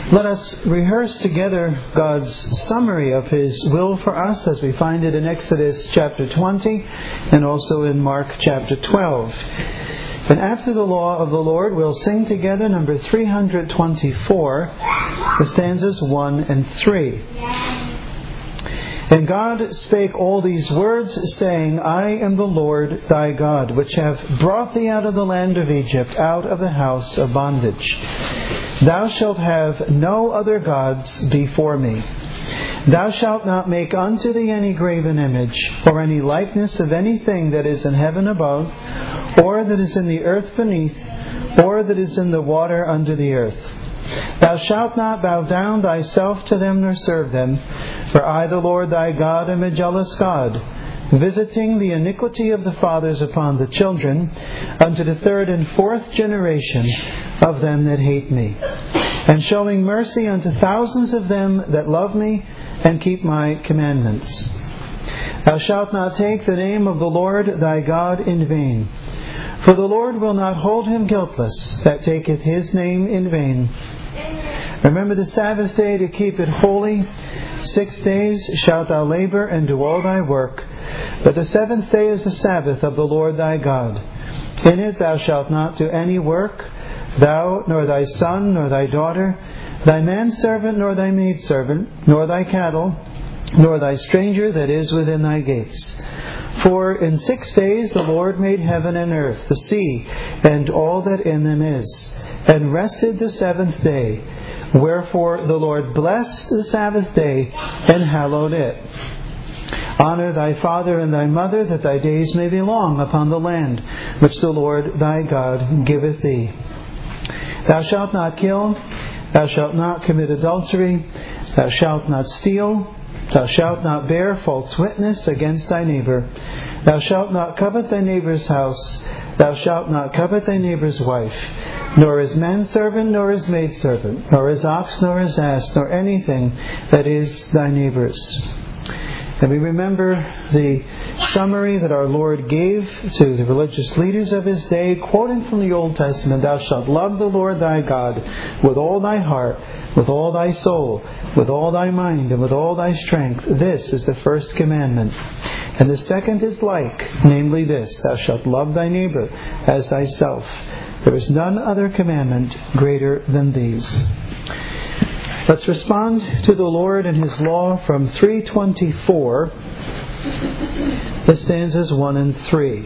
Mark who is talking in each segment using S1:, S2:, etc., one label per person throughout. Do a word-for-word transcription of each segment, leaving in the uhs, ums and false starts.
S1: Let us rehearse together God's summary of His will for us as we find it in Exodus chapter twenty and also in Mark chapter twelve. And after the law of the Lord, we'll sing together number three hundred twenty-four, the stanzas one and three. And God spake all these words, saying, I am the Lord thy God, which have brought thee out of the land of Egypt, out of the house of bondage. Thou shalt have no other gods before me. Thou shalt not make unto thee any graven image, or any likeness of anything that is in heaven above, or that is in the earth beneath, or that is in the water under the earth. Thou shalt not bow down thyself to them nor serve them, for I, the Lord thy God, am a jealous God, visiting the iniquity of the fathers upon the children, unto the third and fourth generation of them that hate me, and showing mercy unto thousands of them that love me and keep my commandments. Thou shalt not take the name of the Lord thy God in vain, for the Lord will not hold him guiltless that taketh his name in vain. Remember the Sabbath day to keep it holy. Six days shalt thou labor and do all thy work, but the seventh day is the Sabbath of the Lord thy God. In it thou shalt not do any work, thou, nor thy son, nor thy daughter, thy manservant, nor thy maidservant, nor thy cattle, nor thy stranger that is within thy gates. For in six days the Lord made heaven and earth, the sea, and all that in them is, and rested the seventh day. Wherefore the Lord blessed the Sabbath day, and hallowed it. Honor thy father and thy mother, that thy days may be long upon the land which the Lord thy God giveth thee. Thou shalt not kill, thou shalt not commit adultery, thou shalt not steal, thou shalt not bear false witness against thy neighbor, thou shalt not covet thy neighbor's house, thou shalt not covet thy neighbor's wife, nor his manservant, nor his maidservant, nor his ox, nor his ass, nor anything that is thy neighbor's. And we remember the summary that our Lord gave to the religious leaders of His day, quoting from the Old Testament, Thou shalt love the Lord thy God with all thy heart, with all thy soul, with all thy mind, and with all thy strength. This is the first commandment. And the second is like, namely this, Thou shalt love thy neighbor as thyself. There is none other commandment greater than these. Let's respond to the Lord and His law from three twenty-four, the stanzas one and three.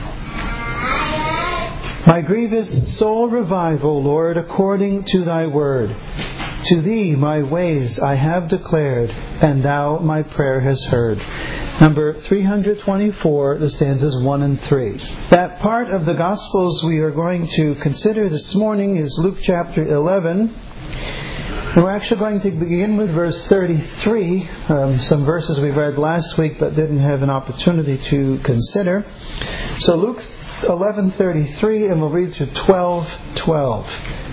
S1: My grievous soul revive, O Lord, according to thy word. To thee my ways I have declared, and thou my prayer hast heard. Number three hundred twenty-four, the stanzas one and three. That part of the Gospels we are going to consider this morning is Luke chapter eleven. We're actually going to begin with verse thirty-three, um, some verses we read last week but didn't have an opportunity to consider. So Luke eleven thirty-three, and we'll read through twelve twelve.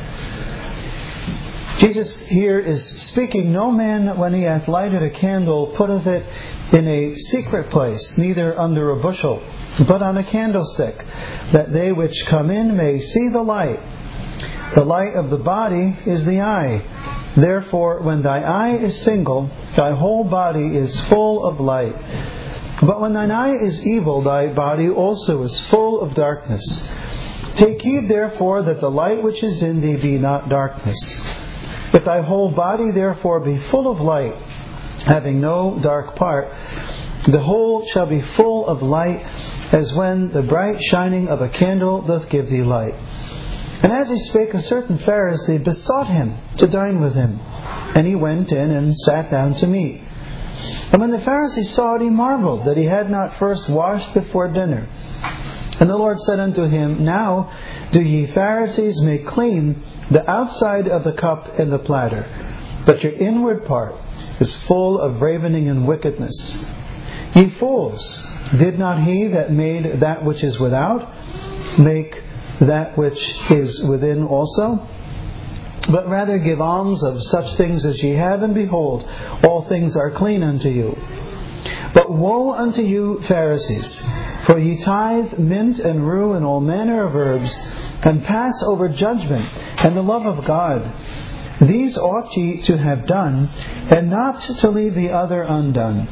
S1: Jesus here is speaking, No man, when he hath lighted a candle, putteth it in a secret place, neither under a bushel, but on a candlestick, that they which come in may see the light. The light of the body is the eye. Therefore, when thy eye is single, thy whole body is full of light. But when thine eye is evil, thy body also is full of darkness. Take heed, therefore, that the light which is in thee be not darkness. If thy whole body, therefore, be full of light, having no dark part, the whole shall be full of light, as when the bright shining of a candle doth give thee light. And as he spake, a certain Pharisee besought him to dine with him. And he went in and sat down to meat. And when the Pharisee saw it, he marveled that he had not first washed before dinner. And the Lord said unto him, Now do ye Pharisees make clean the outside of the cup and the platter, but your inward part is full of ravening and wickedness. Ye fools, did not he that made that which is without make that which is within also? But rather give alms of such things as ye have, and behold, all things are clean unto you. But woe unto you, Pharisees, for ye tithe mint and rue and all manner of herbs, and pass over judgment and the love of God. These ought ye to have done, and not to leave the other undone.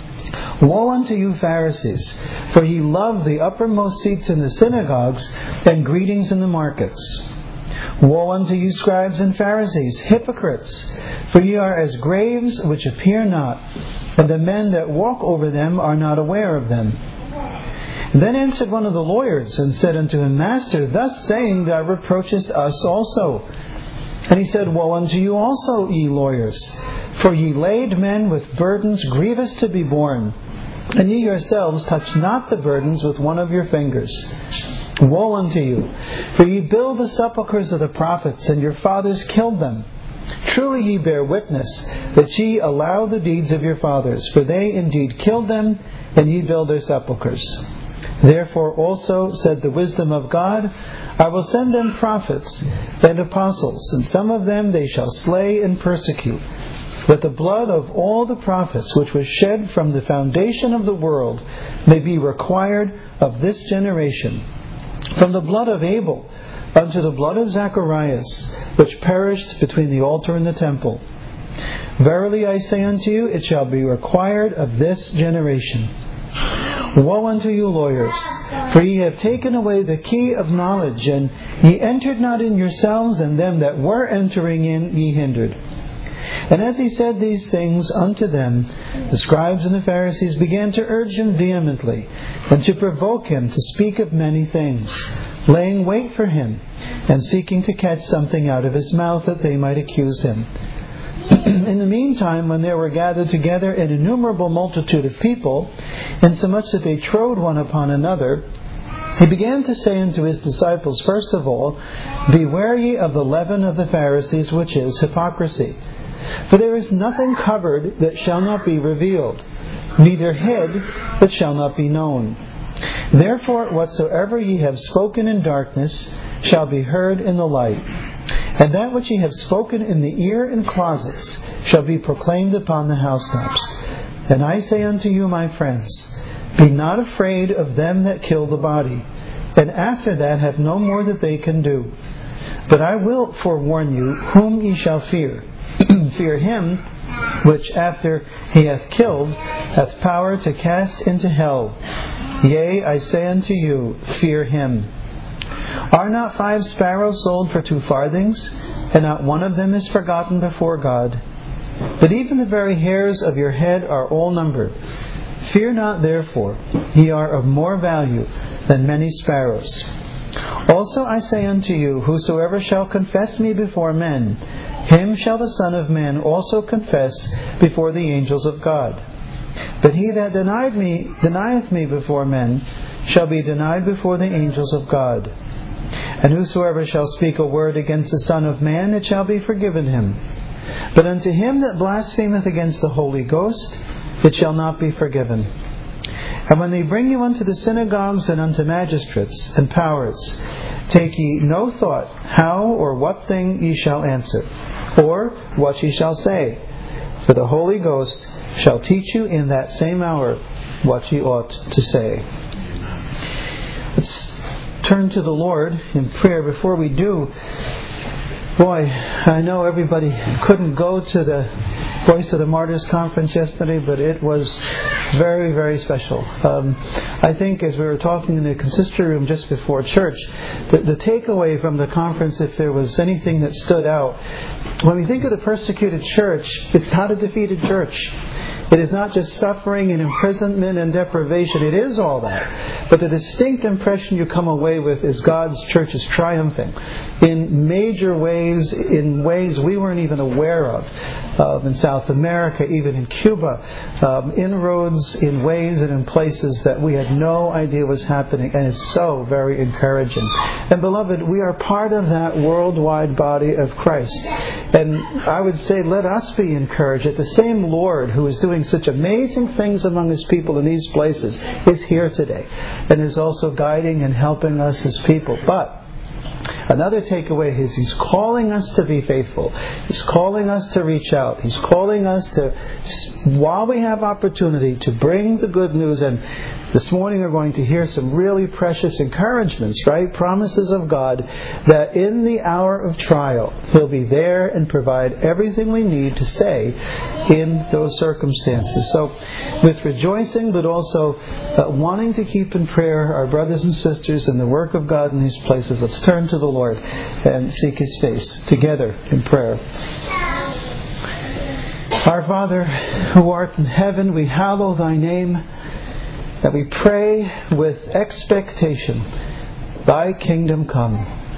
S1: Woe unto you, Pharisees, for ye love the uppermost seats in the synagogues, and greetings in the markets. Woe unto you, scribes and Pharisees, hypocrites, for ye are as graves which appear not, and the men that walk over them are not aware of them. Then answered one of the lawyers, and said unto him, Master, thus saying thou reproachest us also. And he said, Woe unto you also, ye lawyers, for ye laid men with burdens grievous to be borne, and ye yourselves touch not the burdens with one of your fingers. Woe unto you, for ye build the sepulchres of the prophets, and your fathers killed them. Truly ye bear witness that ye allow the deeds of your fathers, for they indeed killed them, and ye build their sepulchres. Therefore also said the wisdom of God, I will send them prophets and apostles, and some of them they shall slay and persecute. But the blood of all the prophets which was shed from the foundation of the world may be required of this generation, from the blood of Abel unto the blood of Zacharias, which perished between the altar and the temple. Verily I say unto you, it shall be required of this generation. Woe unto you, lawyers, for ye have taken away the key of knowledge, and ye entered not in yourselves, and them that were entering in ye hindered. And as he said these things unto them, the scribes and the Pharisees began to urge him vehemently, and to provoke him to speak of many things, laying wait for him, and seeking to catch something out of his mouth, that they might accuse him. In the meantime, when there were gathered together an innumerable multitude of people, insomuch that they trode one upon another, he began to say unto his disciples, First of all, beware ye of the leaven of the Pharisees, which is hypocrisy. For there is nothing covered that shall not be revealed, neither hid that shall not be known. Therefore whatsoever ye have spoken in darkness shall be heard in the light, and that which ye have spoken in the ear in closets shall be proclaimed upon the housetops. And I say unto you, my friends, be not afraid of them that kill the body, and after that have no more that they can do. But I will forewarn you whom ye shall fear. Fear him which after he hath killed hath power to cast into hell. Yea, I say unto you, fear him. Are not five sparrows sold for two farthings, and not one of them is forgotten before God? But even the very hairs of your head are all numbered. Fear not therefore, ye are of more value than many sparrows. Also I say unto you, whosoever shall confess me before men, him shall the Son of Man also confess before the angels of God. But he that denied me, denieth me before men, shall be denied before the angels of God. And whosoever shall speak a word against the Son of Man, it shall be forgiven him. But unto him that blasphemeth against the Holy Ghost, it shall not be forgiven. And when they bring you unto the synagogues and unto magistrates and powers, take ye no thought how or what thing ye shall answer, or what ye shall say. For the Holy Ghost shall teach you in that same hour what ye ought to say. Let's turn to the Lord in prayer. Before we do, boy, I know everybody couldn't go to the Voice of the Martyrs conference yesterday, but it was very, very special. Um, I think as we were talking in the consistory room just before church, the, the takeaway from the conference, if there was anything that stood out, when we think of the persecuted church, it's not a defeated church. It is not just suffering and imprisonment and deprivation. It is all that. But the distinct impression you come away with is God's church is triumphing in major ways, in ways we weren't even aware of. Uh, in South America, even in Cuba, um, inroads in ways and in places that we had no idea was happening. And it's so very encouraging. And beloved, we are part of that worldwide body of Christ. And I would say, let us be encouraged that the same Lord who is doing such amazing things among His people in these places is here today and is also guiding and helping us as people. But another takeaway is He's calling us to be faithful. He's calling us to reach out. He's calling us to, while we have opportunity, to bring the good news. And This morning we're going to hear some really precious encouragements, right? Promises of God that in the hour of trial, He'll be there and provide everything we need to say in those circumstances. So, with rejoicing, but also uh, wanting to keep in prayer our brothers and sisters in the work of God in these places, let's turn to the Lord and seek His face together in prayer. Our Father, who art in heaven, we hallow Thy name, that we pray with expectation, Thy kingdom come.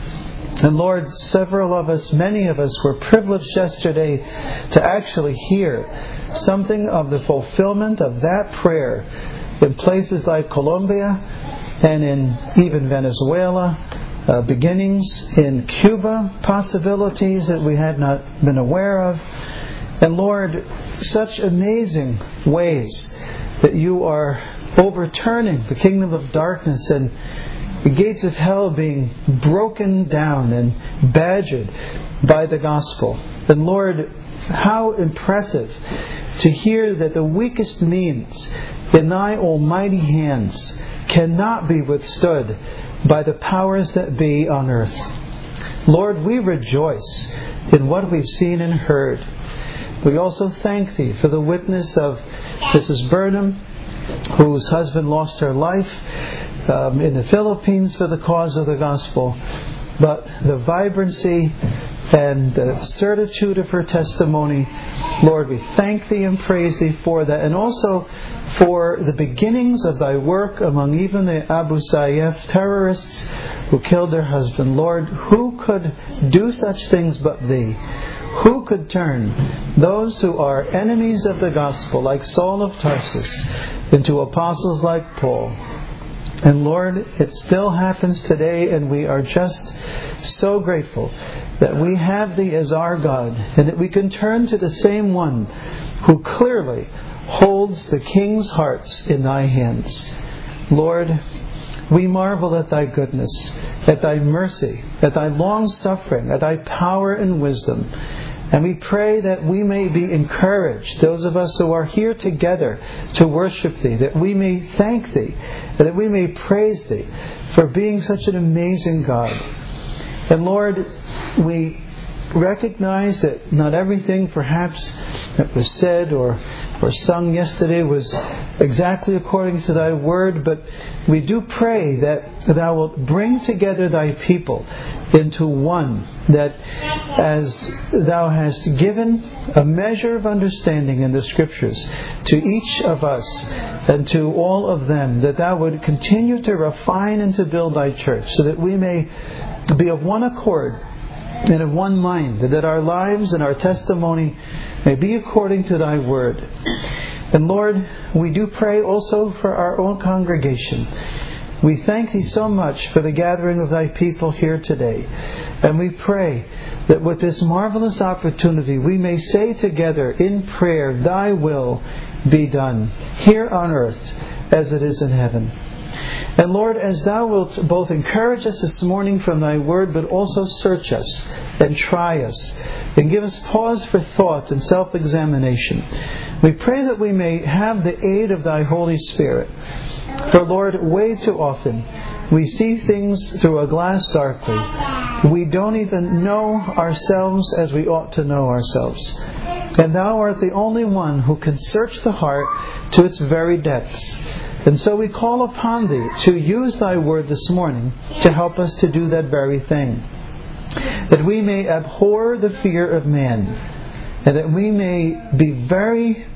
S1: And Lord, several of us, many of us, were privileged yesterday to actually hear something of the fulfillment of that prayer in places like Colombia and in even Venezuela, uh, beginnings in Cuba, possibilities that we had not been aware of. And Lord, such amazing ways that You are overturning the kingdom of darkness and the gates of hell being broken down and badgered by the gospel. And Lord, how impressive to hear that the weakest means in Thy almighty hands cannot be withstood by the powers that be on earth. Lord, we rejoice in what we've seen and heard. We also thank Thee for the witness of Missus Burnham, whose husband lost her life um, in the Philippines for the cause of the gospel. But the vibrancy and the certitude of her testimony, Lord, we thank Thee and praise Thee for that. And also for the beginnings of Thy work among even the Abu Sayyaf terrorists who killed their husband. Lord, who could do such things but Thee? Who could turn those who are enemies of the gospel, like Saul of Tarsus, into apostles like Paul? And Lord, it still happens today, and we are just so grateful that we have Thee as our God, and that we can turn to the same One who clearly holds the king's hearts in Thy hands. Lord, we marvel at Thy goodness, at Thy mercy, at Thy long-suffering, at Thy power and wisdom. And we pray that we may be encouraged, those of us who are here together to worship Thee, that we may thank Thee, that we may praise Thee for being such an amazing God. And Lord, we recognize that not everything perhaps that was said or, or sung yesterday was exactly according to Thy word, but we do pray that Thou wilt bring together Thy people into one, that as Thou hast given a measure of understanding in the Scriptures to each of us and to all of them, that Thou would continue to refine and to build Thy church, so that we may be of one accord and of one mind, that our lives and our testimony may be according to Thy word. And Lord, we do pray also for our own congregation. We thank Thee so much for the gathering of Thy people here today. And we pray that with this marvelous opportunity we may say together in prayer, Thy will be done, here on earth as it is in heaven. And Lord, as Thou wilt both encourage us this morning from Thy word, but also search us and try us and give us pause for thought and self-examination, we pray that we may have the aid of Thy Holy Spirit. For Lord, way too often we see things through a glass darkly. We don't even know ourselves as we ought to know ourselves. And Thou art the only one who can search the heart to its very depths. And so we call upon Thee to use Thy word this morning to help us to do that very thing. That we may abhor the fear of man, and that we may be very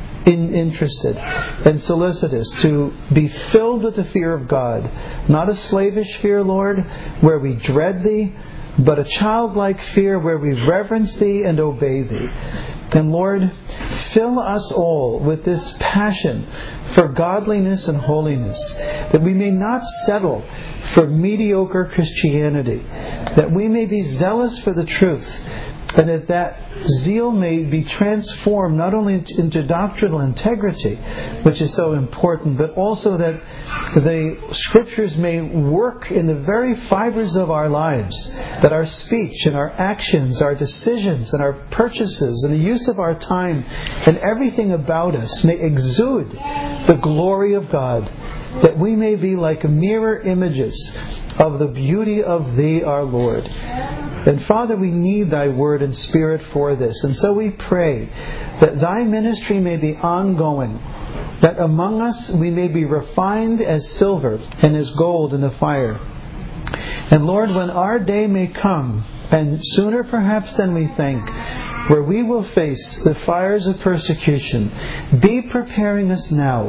S1: in interested and solicitous to be filled with the fear of God. Not a slavish fear, Lord, where we dread Thee, but a childlike fear where we reverence Thee and obey Thee. And Lord, fill us all with this passion for godliness and holiness, that we may not settle for mediocre Christianity, that we may be zealous for the truth, and that that zeal may be transformed not only into doctrinal integrity, which is so important, but also that the Scriptures may work in the very fibers of our lives, that our speech and our actions, our decisions and our purchases and the use of our time and everything about us may exude the glory of God, that we may be like mirror images of the beauty of Thee, our Lord. And Father, we need Thy Word and Spirit for this. And so we pray that Thy ministry may be ongoing, that among us we may be refined as silver and as gold in the fire. And Lord, when our day may come, and sooner perhaps than we think, where we will face the fires of persecution, be preparing us now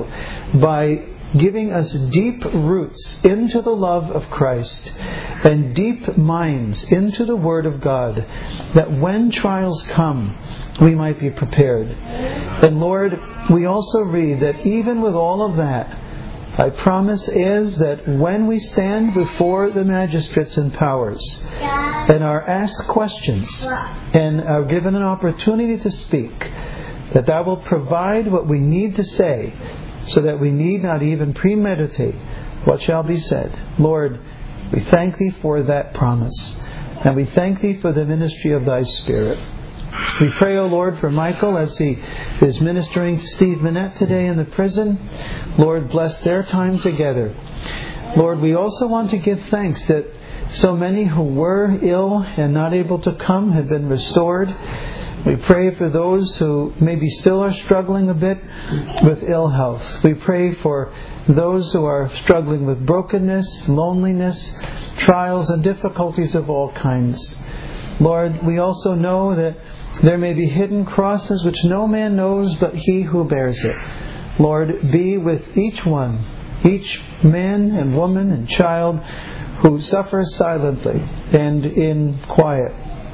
S1: by giving us deep roots into the love of Christ and deep minds into the Word of God, that when trials come, we might be prepared. And Lord, we also read that even with all of that, Thy promise is that when we stand before the magistrates and powers and are asked questions and are given an opportunity to speak, that Thou wilt provide what we need to say, so that we need not even premeditate what shall be said. Lord, we thank Thee for that promise, and we thank Thee for the ministry of Thy Spirit. We pray, O Lord, for Michael as he is ministering to Steve Minette today in the prison. Lord, bless their time together. Lord, we also want to give thanks that so many who were ill and not able to come have been restored. We pray for those who maybe still are struggling a bit with ill health. We pray for those who are struggling with brokenness, loneliness, trials and difficulties of all kinds. Lord, we also know that there may be hidden crosses which no man knows but He who bears it. Lord, be with each one, each man and woman and child who suffers silently and in quiet.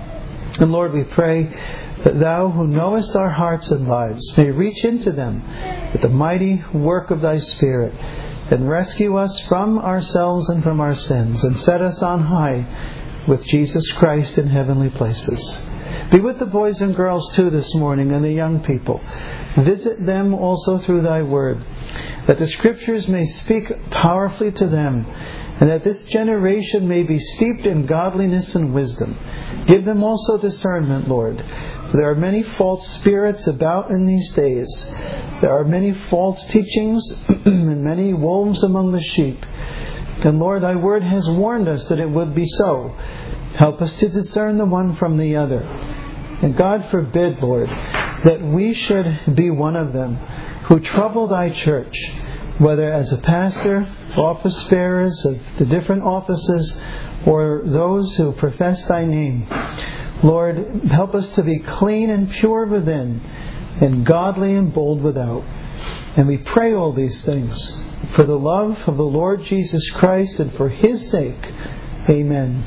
S1: And Lord, we pray that Thou who knowest our hearts and lives may reach into them with the mighty work of Thy Spirit and rescue us from ourselves and from our sins and set us on high with Jesus Christ in heavenly places. Be with the boys and girls too this morning and the young people. Visit them also through Thy Word, that the Scriptures may speak powerfully to them, and that this generation may be steeped in godliness and wisdom. Give them also discernment, Lord. For there are many false spirits about in these days. There are many false teachings and many wolves among the sheep. And Lord, Thy Word has warned us that it would be so. Help us to discern the one from the other. And God forbid, Lord, that we should be one of them who trouble Thy church, whether as a pastor, office bearers of the different offices, or those who profess Thy name. Lord, help us to be clean and pure within, and godly and bold without. And we pray all these things for the love of the Lord Jesus Christ and for His sake. Amen.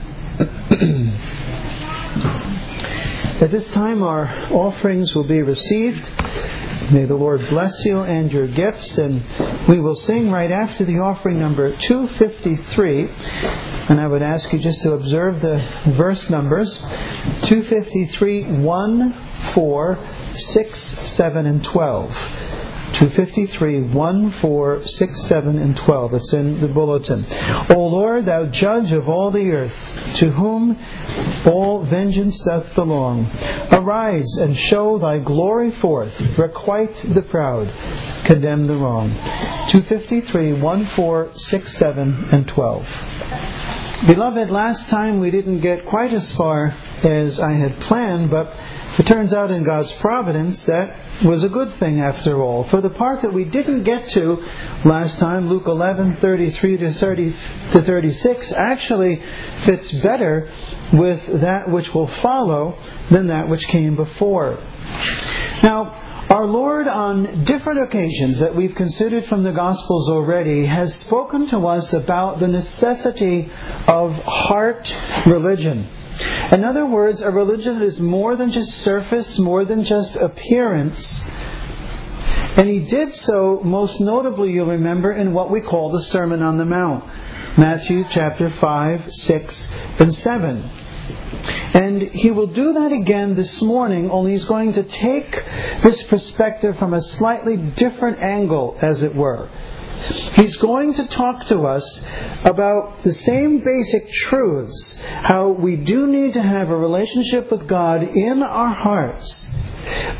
S1: At this time our offerings will be received. May the Lord bless you and your gifts, and we will sing right after the offering number two fifty-three, and I would ask you just to observe the verse numbers: two fifty-three, one, four, six, seven, and twelve. two fifty-three, one, four, six, seven, and twelve. It's in the bulletin. O Lord, Thou judge of all the earth, to whom all vengeance doth belong. Arise and show Thy glory forth. Requite the proud. Condemn the wrong. two fifty-three, one, four, six, seven, and twelve. Beloved, last time we didn't get quite as far as I had planned, but it turns out in God's providence that was a good thing after all. For the part that we didn't get to last time, Luke eleven, thirty-three to thirty-six, actually fits better with that which will follow than that which came before. Now, our Lord, on different occasions that we've considered from the Gospels already, has spoken to us about the necessity of heart religion. In other words, a religion that is more than just surface, more than just appearance. And He did so, most notably, you'll remember, in what we call the Sermon on the Mount. Matthew chapter five, six, and seven. And He will do that again this morning, only He's going to take this perspective from a slightly different angle, as it were. He's going to talk to us about the same basic truths, how we do need to have a relationship with God in our hearts,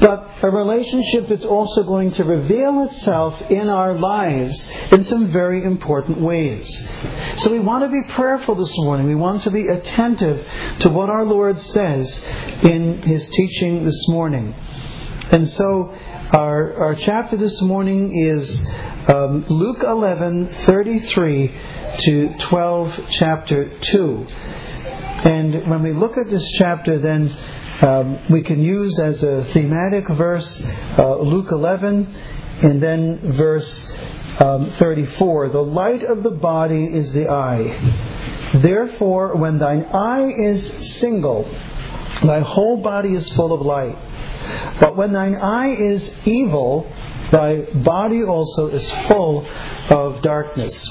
S1: but a relationship that's also going to reveal itself in our lives in some very important ways. So we want to be prayerful this morning. We want to be attentive to what our Lord says in His teaching this morning. And so our, our chapter this morning is um, Luke eleven, thirty-three to twelve, chapter two. And when we look at this chapter, then um, we can use as a thematic verse uh, Luke eleven, and then verse um, thirty-four. The light of the body is the eye. Therefore, when thine eye is single, thy whole body is full of light. But when thine eye is evil, thy body also is full of darkness.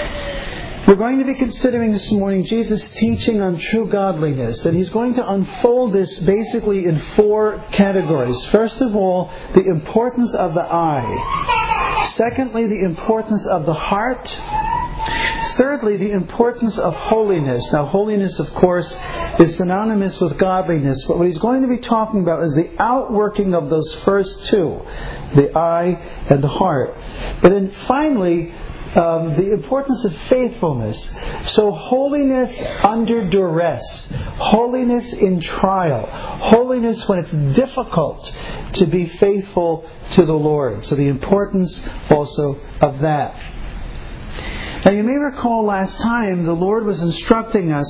S1: We're going to be considering this morning Jesus' teaching on true godliness, and He's going to unfold this basically in four categories. First of all, the importance of the eye. Secondly, the importance of the heart. Thirdly, the importance of holiness. Now, holiness, of course, is synonymous with godliness, but what He's going to be talking about is the outworking of those first two, the eye and the heart. And then finally, Um, the importance of faithfulness. So holiness under duress, holiness in trial, holiness when it's difficult to be faithful to the Lord. So the importance also of that. Now you may recall last time the Lord was instructing us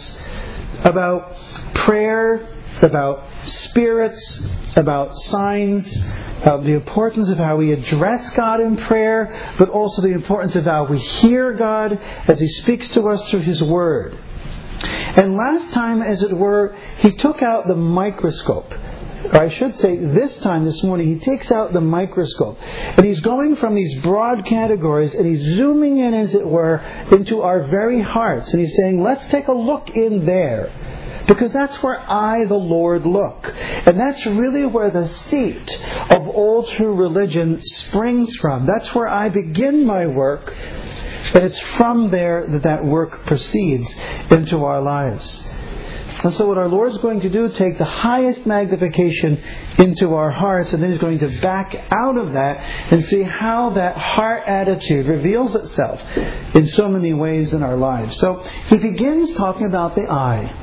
S1: about prayer, about spirits, about signs, of the importance of how we address God in prayer, but also the importance of how we hear God as He speaks to us through His Word. And last time, as it were, He took out the microscope. Or I should say, this time, this morning, He takes out the microscope. And He's going from these broad categories, and He's zooming in, as it were, into our very hearts. And He's saying, let's take a look in there. Because that's where I, the Lord, look. And that's really where the seat of all true religion springs from. That's where I begin my work. And it's from there that that work proceeds into our lives. And so what our Lord's going to do, take the highest magnification into our hearts, and then He's going to back out of that and see how that heart attitude reveals itself in so many ways in our lives. So He begins talking about the eye.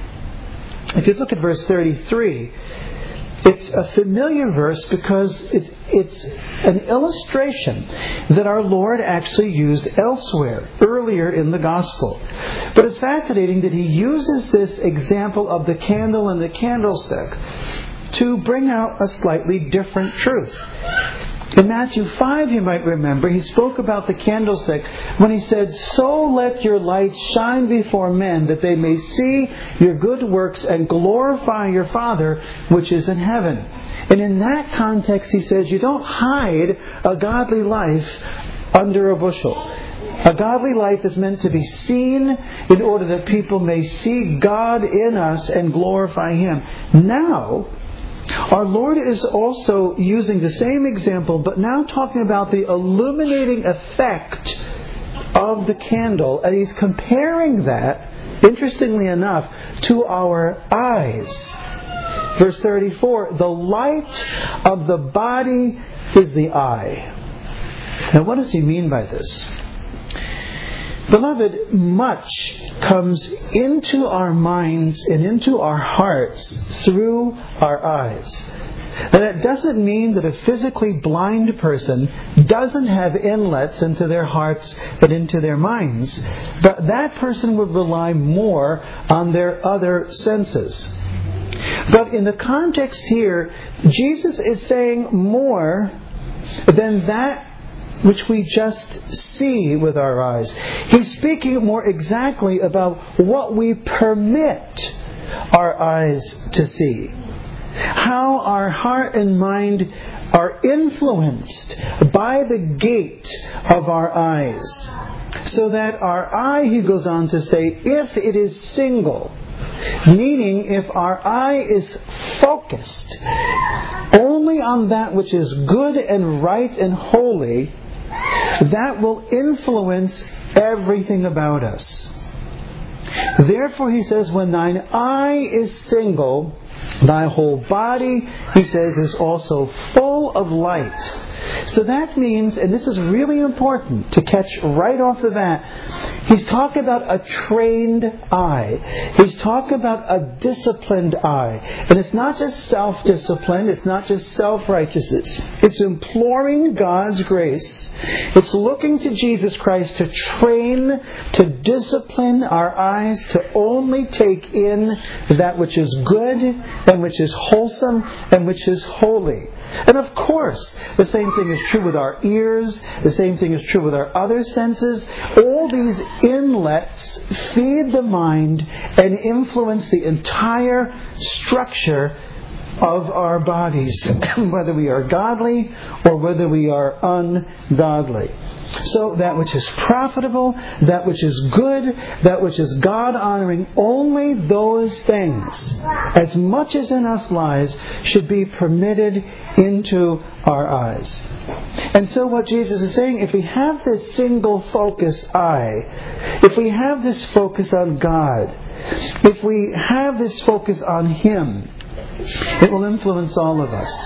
S1: If you look at verse thirty-three, it's a familiar verse because it's, it's an illustration that our Lord actually used elsewhere, earlier in the Gospel. But it's fascinating that He uses this example of the candle and the candlestick to bring out a slightly different truth. In Matthew five, you might remember, He spoke about the candlestick when He said, "So let your light shine before men, that they may see your good works and glorify your Father which is in heaven." And in that context, He says, you don't hide a godly life under a bushel. A godly life is meant to be seen in order that people may see God in us and glorify Him. Now, our Lord is also using the same example, but now talking about the illuminating effect of the candle. And He's comparing that, interestingly enough, to our eyes. Verse thirty-four, the light of the body is the eye. Now what does He mean by this? Beloved, much comes into our minds and into our hearts through our eyes. And that doesn't mean that a physically blind person doesn't have inlets into their hearts and into their minds, but that person would rely more on their other senses. But in the context here, Jesus is saying more than that which we just see with our eyes. He's speaking more exactly about what we permit our eyes to see. How our heart and mind are influenced by the gate of our eyes. So that our eye, he goes on to say, if it is single, meaning if our eye is focused only on that which is good and right and holy, that will influence everything about us. Therefore, he says, when thine eye is single, Thy whole body, he says, is also full of light. So that means, and this is really important to catch right off the bat, he's talking about a trained eye. He's talking about a disciplined eye. And it's not just self-discipline, it's not just self-righteousness. It's imploring God's grace. It's looking to Jesus Christ to train, to discipline our eyes to only take in that which is good and which is wholesome and which is holy. And of course, the same thing is true with our ears, the same thing is true with our other senses. All these inlets feed the mind and influence the entire structure of our bodies, whether we are godly or whether we are ungodly. So that which is profitable, that which is good, that which is God-honoring, only those things, as much as in us lies, should be permitted into our eyes. And so what Jesus is saying, if we have this single focus eye, if we have this focus on God, if we have this focus on Him, it will influence all of us.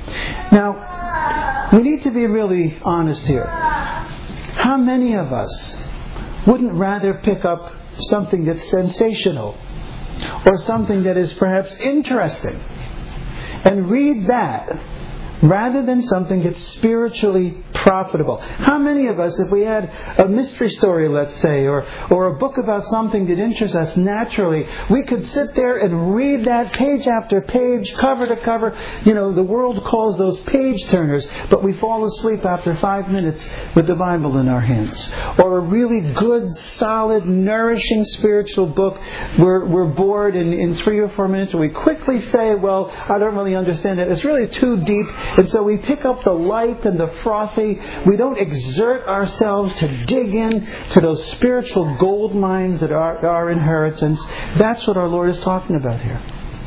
S1: Now, we need to be really honest here. How many of us wouldn't rather pick up something that's sensational or something that is perhaps interesting and read that rather than something that's spiritually profitable? How many of us, if we had a mystery story, let's say, or, or a book about something that interests us naturally, we could sit there and read that page after page, cover to cover. You know, the world calls those page turners, but we fall asleep after five minutes with the Bible in our hands. Or a really good, solid, nourishing spiritual book, we're, we're bored in, in three or four minutes, and we quickly say, well, I don't really understand it. It's really too deep. And so we pick up the light and the frothy. We don't exert ourselves to dig in to those spiritual gold mines that are our inheritance. That's what our Lord is talking about here.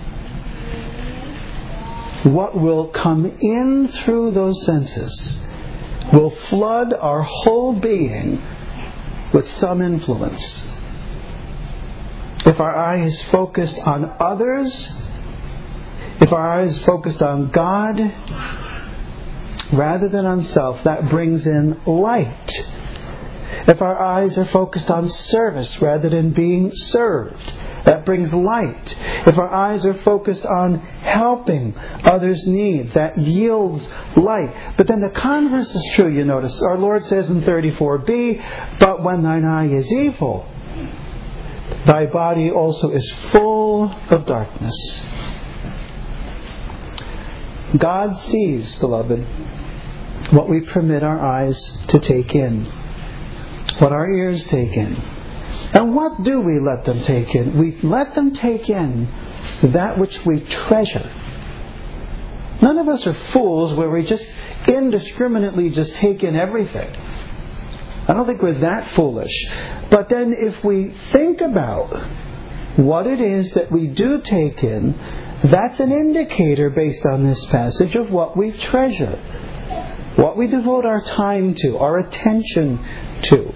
S1: What will come in through those senses will flood our whole being with some influence. If our eye is focused on others, if our eye is focused on God rather than on self, that brings in light. If our eyes are focused on service rather than being served, that brings light. If our eyes are focused on helping others' needs, that yields light. But then the converse is true, you notice. Our Lord says in thirty-four b, but when thine eye is evil, thy body also is full of darkness. God sees, beloved, what we permit our eyes to take in, what our ears take in. And what do we let them take in? We let them take in that which we treasure. None of us are fools where we just indiscriminately just take in everything. I don't think we're that foolish. But then if we think about what it is that we do take in, that's an indicator based on this passage of what we treasure, what we devote our time to, our attention to.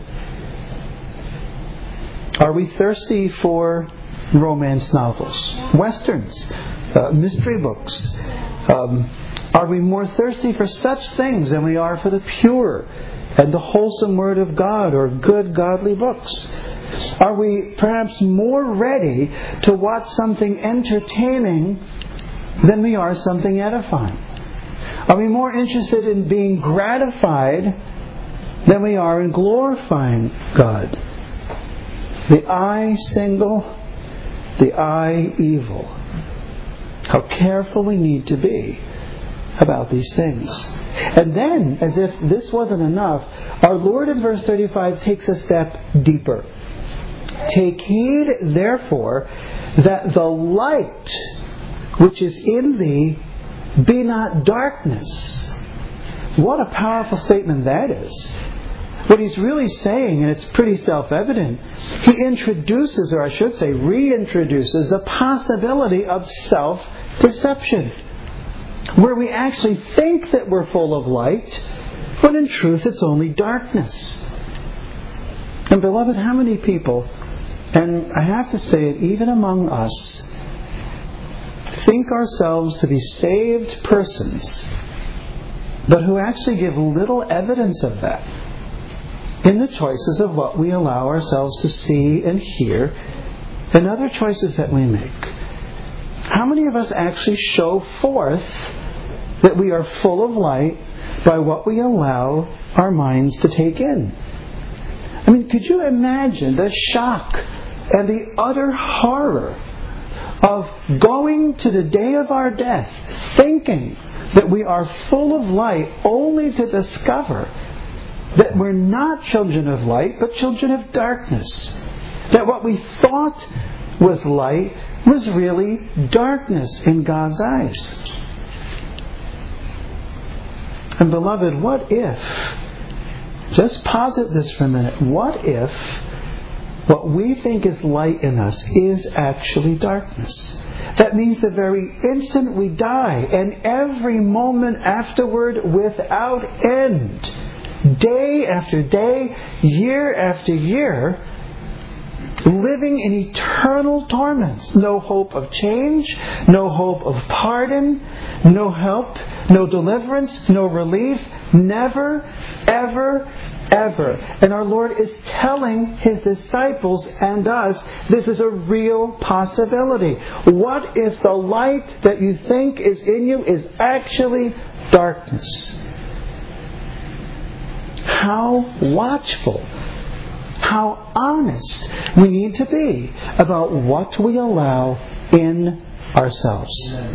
S1: Are we thirsty for romance novels, westerns, uh, mystery books? Um, are we more thirsty for such things than we are for the pure and the wholesome Word of God or good godly books? Are we perhaps more ready to watch something entertaining than we are something edifying? Are we more interested in being gratified than we are in glorifying God? The eye single, the eye evil. How careful we need to be about these things. And then, as if this wasn't enough, our Lord in verse thirty-five takes a step deeper. Take heed, therefore, that the light which is in thee be not darkness. What a powerful statement that is. What he's really saying, and it's pretty self-evident, he introduces, or I should say reintroduces, the possibility of self-deception, where we actually think that we're full of light, when in truth it's only darkness. And beloved, how many people, and I have to say it even among us, think ourselves to be saved persons, but who actually give little evidence of that in the choices of what we allow ourselves to see and hear and other choices that we make. How many of us actually show forth that we are full of light by what we allow our minds to take in? I mean, could you imagine the shock and the utter horror of going to the day of our death thinking that we are full of light, only to discover that we're not children of light but children of darkness? That what we thought was light was really darkness in God's eyes. And beloved, what if, just posit this for a minute, what if what we think is light in us is actually darkness? That means the very instant we die and every moment afterward without end, day after day, year after year, living in eternal torments. No hope of change, no hope of pardon, no help, no deliverance, no relief, never, ever, ever. And our Lord is telling His disciples and us, this is a real possibility. What if the light that you think is in you is actually darkness? How watchful, how honest we need to be about what we allow in ourselves.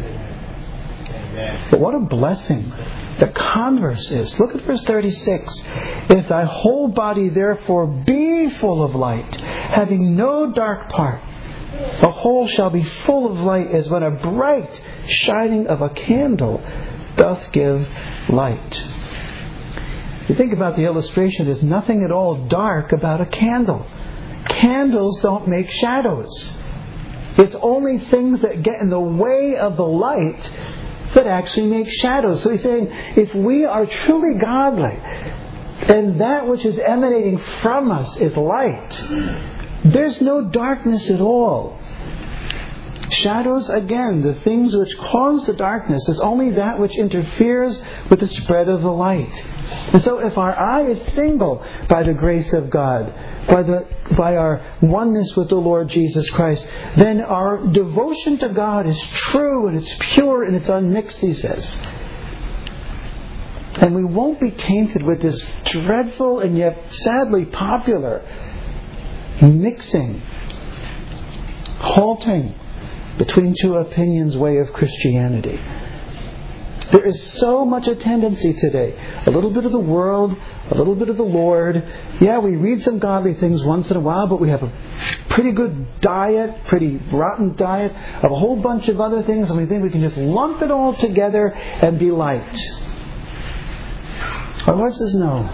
S1: But what a blessing the converse is. Look at verse thirty-six. If thy whole body therefore be full of light, having no dark part, the whole shall be full of light as when a bright shining of a candle doth give light. If you think about the illustration, there's nothing at all dark about a candle. Candles don't make shadows. It's only things that get in the way of the light that actually make shadows. So he's saying, if we are truly godly, and that which is emanating from us is light, there's no darkness at all. Shadows, again, the things which cause the darkness, is only that which interferes with the spread of the light. And so if our eye is single by the grace of God, by the by our oneness with the Lord Jesus Christ, then our devotion to God is true and it's pure and it's unmixed, he says. And we won't be tainted with this dreadful and yet sadly popular mixing, halting between two opinions way of Christianity. There is so much a tendency today. A little bit of the world, a little bit of the Lord. Yeah, we read some godly things once in a while, but we have a pretty good diet, pretty rotten diet of a whole bunch of other things, and we think we can just lump it all together and be light. Our Lord says no.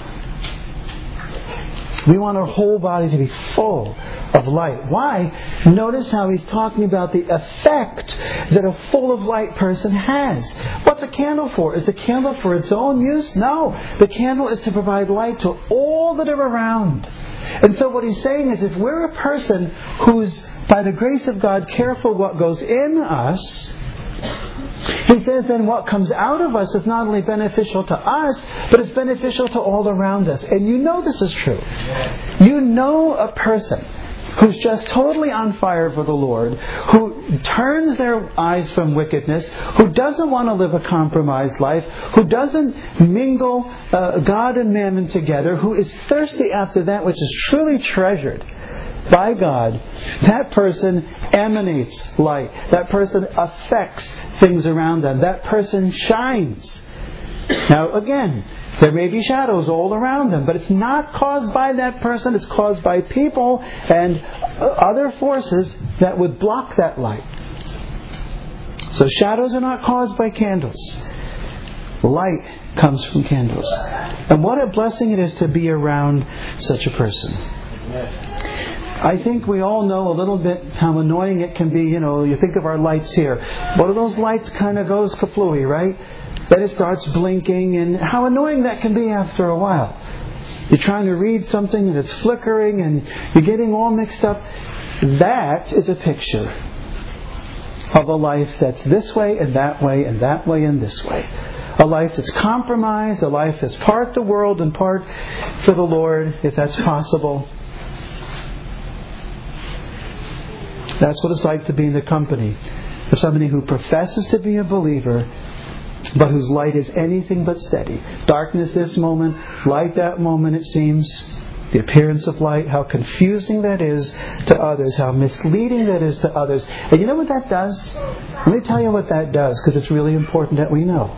S1: We want our whole body to be full of light. Why? Notice how he's talking about the effect that a full of light person has. What's a candle for? Is the candle for its own use? No. The candle is to provide light to all that are around. And so what he's saying is, if we're a person who's, by the grace of God, careful what goes in us, he says then what comes out of us is not only beneficial to us, but it's beneficial to all around us. And you know this is true. You know a person who's just totally on fire for the Lord, who turns their eyes from wickedness, who doesn't want to live a compromised life, who doesn't mingle uh, God and mammon together, who is thirsty after that which is truly treasured by God. That person emanates light. That person affects things around them. That person shines. Now again, there may be shadows all around them, but it's not caused by that person. It's caused by people and other forces that would block that light. So shadows are not caused by candles. Light comes from candles. And what a blessing it is to be around such a person. I think we all know a little bit how annoying it can be. You know, you think of our lights here. One of those lights kind of goes kaflooey, right? Then it starts blinking, and how annoying that can be after a while. You're trying to read something and it's flickering and you're getting all mixed up. That is a picture of a life that's this way and that way and that way and this way. A life that's compromised, a life that's part the world and part for the Lord, if that's possible. That's what it's like to be in the company of somebody who professes to be a believer, but whose light is anything but steady. Darkness this moment, light that moment it seems. The appearance of light, how confusing that is to others, how misleading that is to others. And you know what that does? Let me tell you what that does, because it's really important that we know.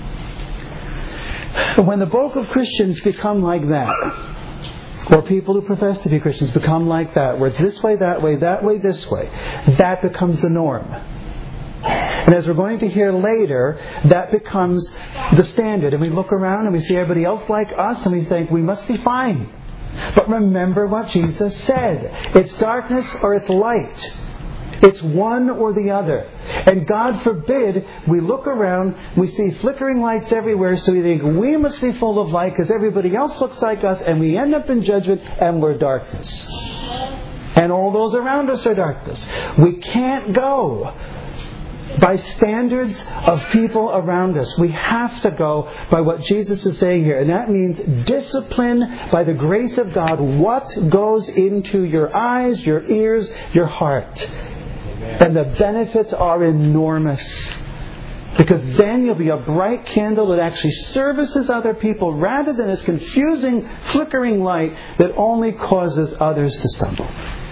S1: When the bulk of Christians become like that, or people who profess to be Christians become like that, where it's this way, that way, that way, this way, that becomes the norm. And as we're going to hear later, that becomes the standard. And we look around and we see everybody else like us and we think we must be fine. But remember what Jesus said. It's darkness or it's light. It's one or the other. And God forbid we look around, we see flickering lights everywhere, so we think we must be full of light because everybody else looks like us, and we end up in judgment and we're darkness. And all those around us are darkness. We can't go by standards of people around us. We have to go by what Jesus is saying here. And that means discipline by the grace of God what goes into your eyes, your ears, your heart. And the benefits are enormous. Because then you'll be a bright candle that actually services other people rather than this confusing, flickering light that only causes others to stumble.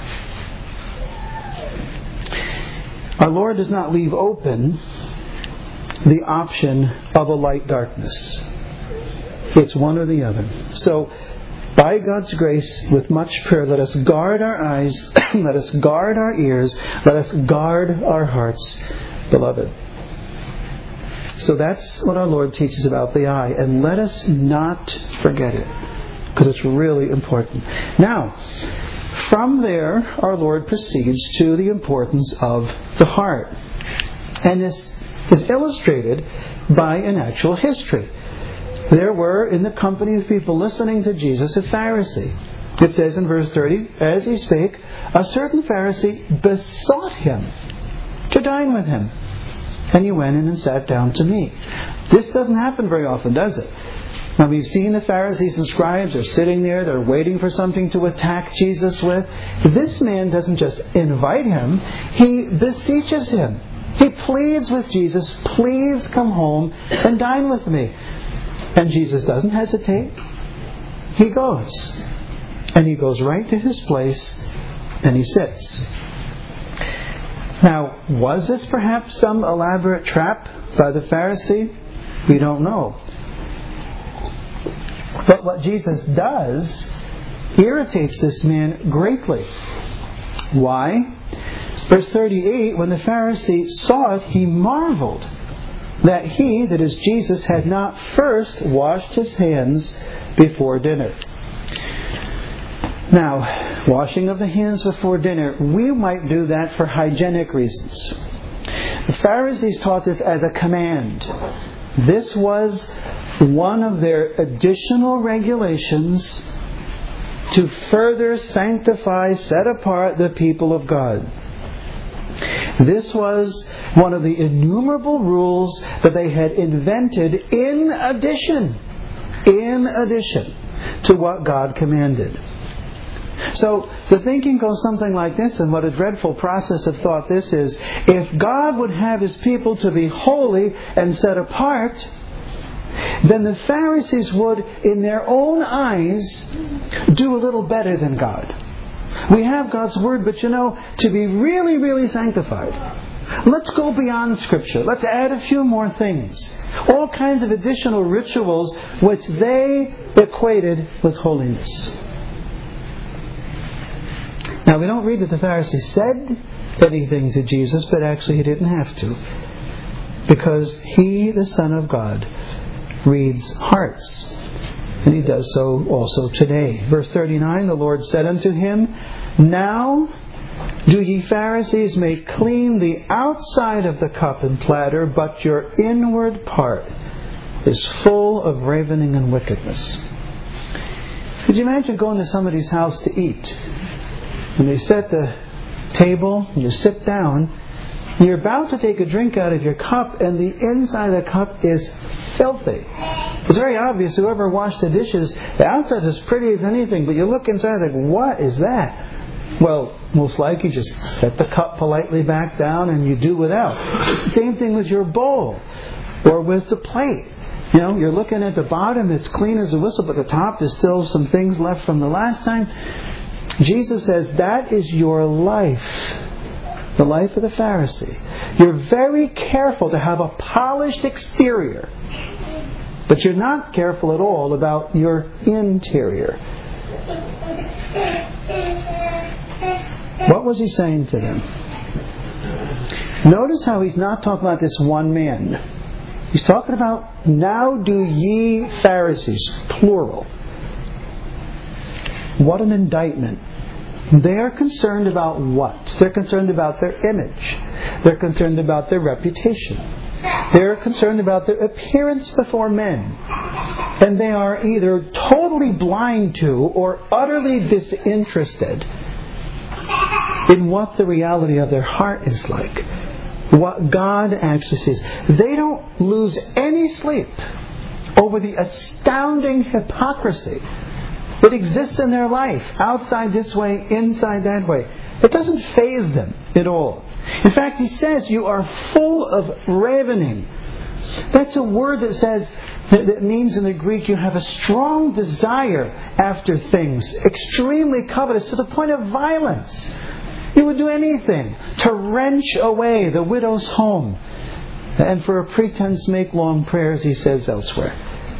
S1: Our Lord does not leave open the option of a light darkness. It's one or the other. So, by God's grace, with much prayer, let us guard our eyes, let us guard our ears, let us guard our hearts, beloved. So that's what our Lord teaches about the eye. And let us not forget it, because it's really important. Now, from there, our Lord proceeds to the importance of the heart. And this is illustrated by an actual history. There were, in the company of people listening to Jesus, a Pharisee. It says in verse thirty, as he spake, a certain Pharisee besought him to dine with him. And he went in and sat down to meat. This doesn't happen very often, does it? Now, we've seen the Pharisees and scribes are sitting there, they're waiting for something to attack Jesus with. This man doesn't just invite him, he beseeches him. He pleads with Jesus, please come home and dine with me. And Jesus doesn't hesitate. He goes. And he goes right to his place and he sits. Now, was this perhaps some elaborate trap by the Pharisee? We don't know. But what Jesus does irritates this man greatly. Why? Verse thirty-eight, when the Pharisee saw it, he marveled that he, that is Jesus, had not first washed his hands before dinner. Now, washing of the hands before dinner, we might do that for hygienic reasons. The Pharisees taught this as a command. This was one of their additional regulations to further sanctify, set apart the people of God. This was one of the innumerable rules that they had invented in addition, in addition to what God commanded. So the thinking goes something like this, and what a dreadful process of thought this is. If God would have His people to be holy and set apart, then the Pharisees would, in their own eyes, do a little better than God. We have God's Word, but you know, to be really, really sanctified, let's go beyond Scripture. Let's add a few more things. All kinds of additional rituals which they equated with holiness. Now, we don't read that the Pharisee said anything to Jesus, but actually he didn't have to. Because He, the Son of God, reads hearts. And He does so also today. Verse thirty-nine, the Lord said unto him, Now do ye Pharisees make clean the outside of the cup and platter, but your inward part is full of ravening and wickedness. Could you imagine going to somebody's house to eat? And they set the table, and you sit down, You're about to take a drink out of your cup, and the inside of the cup is filthy. It's very obvious. Whoever washed the dishes, the outside is as pretty as anything, but you look inside like, what is that? Well, most likely just set the cup politely back down and you do without. It's the same thing with your bowl or with the plate. You know, you're looking at the bottom, it's clean as a whistle, but the top, there's still some things left from the last time. Jesus says that is your life. The life of the Pharisee. You're very careful to have a polished exterior, but you're not careful at all about your interior. What was he saying to them? Notice how he's not talking about this one man. He's talking about, now do ye Pharisees, plural. What an indictment. They're concerned about what? They're concerned about their image. They're concerned about their reputation. They're concerned about their appearance before men. And they are either totally blind to or utterly disinterested in what the reality of their heart is like. What God actually sees. They don't lose any sleep over the astounding hypocrisy that exists in their life, outside this way, inside that way. It doesn't faze them at all. In fact, he says, you are full of ravening. That's a word that says, that, that means in the Greek, you have a strong desire after things, extremely covetous, to the point of violence. You would do anything to wrench away the widow's home. And for a pretense make long prayers, he says elsewhere.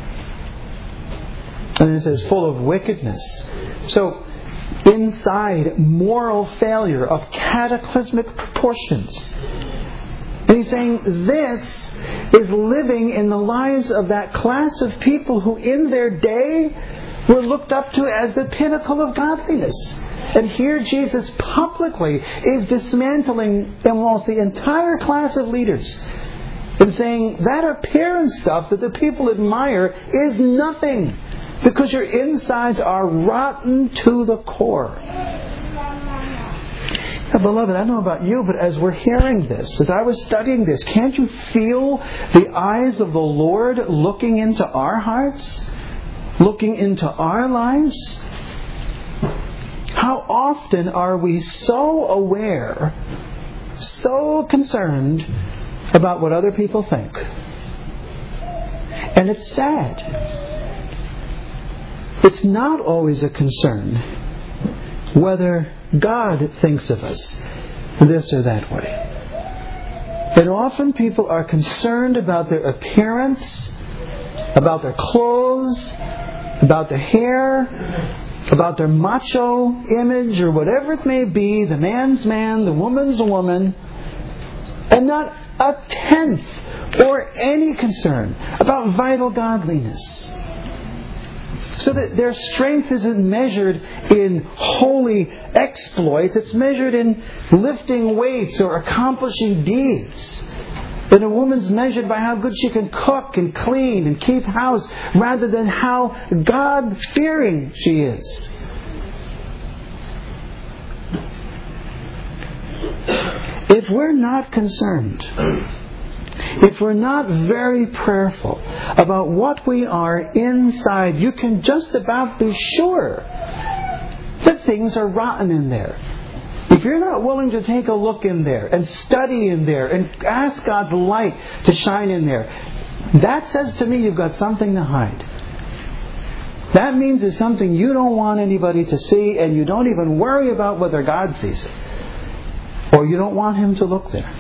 S1: And it says, full of wickedness. So, inside, moral failure of cataclysmic proportions. And he's saying this is living in the lives of that class of people who in their day were looked up to as the pinnacle of godliness. And here Jesus publicly is dismantling almost the entire class of leaders. And saying that appearance stuff that the people admire is nothing. Because your insides are rotten to the core. Now, beloved, I don't know about you, but as we're hearing this, as I was studying this, can't you feel the eyes of the Lord looking into our hearts? Looking into our lives? How often are we so aware, so concerned about what other people think? And it's sad. It's not always a concern whether God thinks of us this or that way. And often people are concerned about their appearance, about their clothes, about their hair, about their macho image or whatever it may be, the man's man, the woman's woman, and not a tenth or any concern about vital godliness. So that their strength isn't measured in holy exploits, it's measured in lifting weights or accomplishing deeds. And a woman's measured by how good she can cook and clean and keep house, rather than how God-fearing she is. If we're not concerned, if we're not very prayerful about what we are inside, you can just about be sure that things are rotten in there. If you're not willing to take a look in there and study in there and ask God's light to shine in there, that says to me you've got something to hide. That means it's something you don't want anybody to see, and you don't even worry about whether God sees it. Or you don't want Him to look there.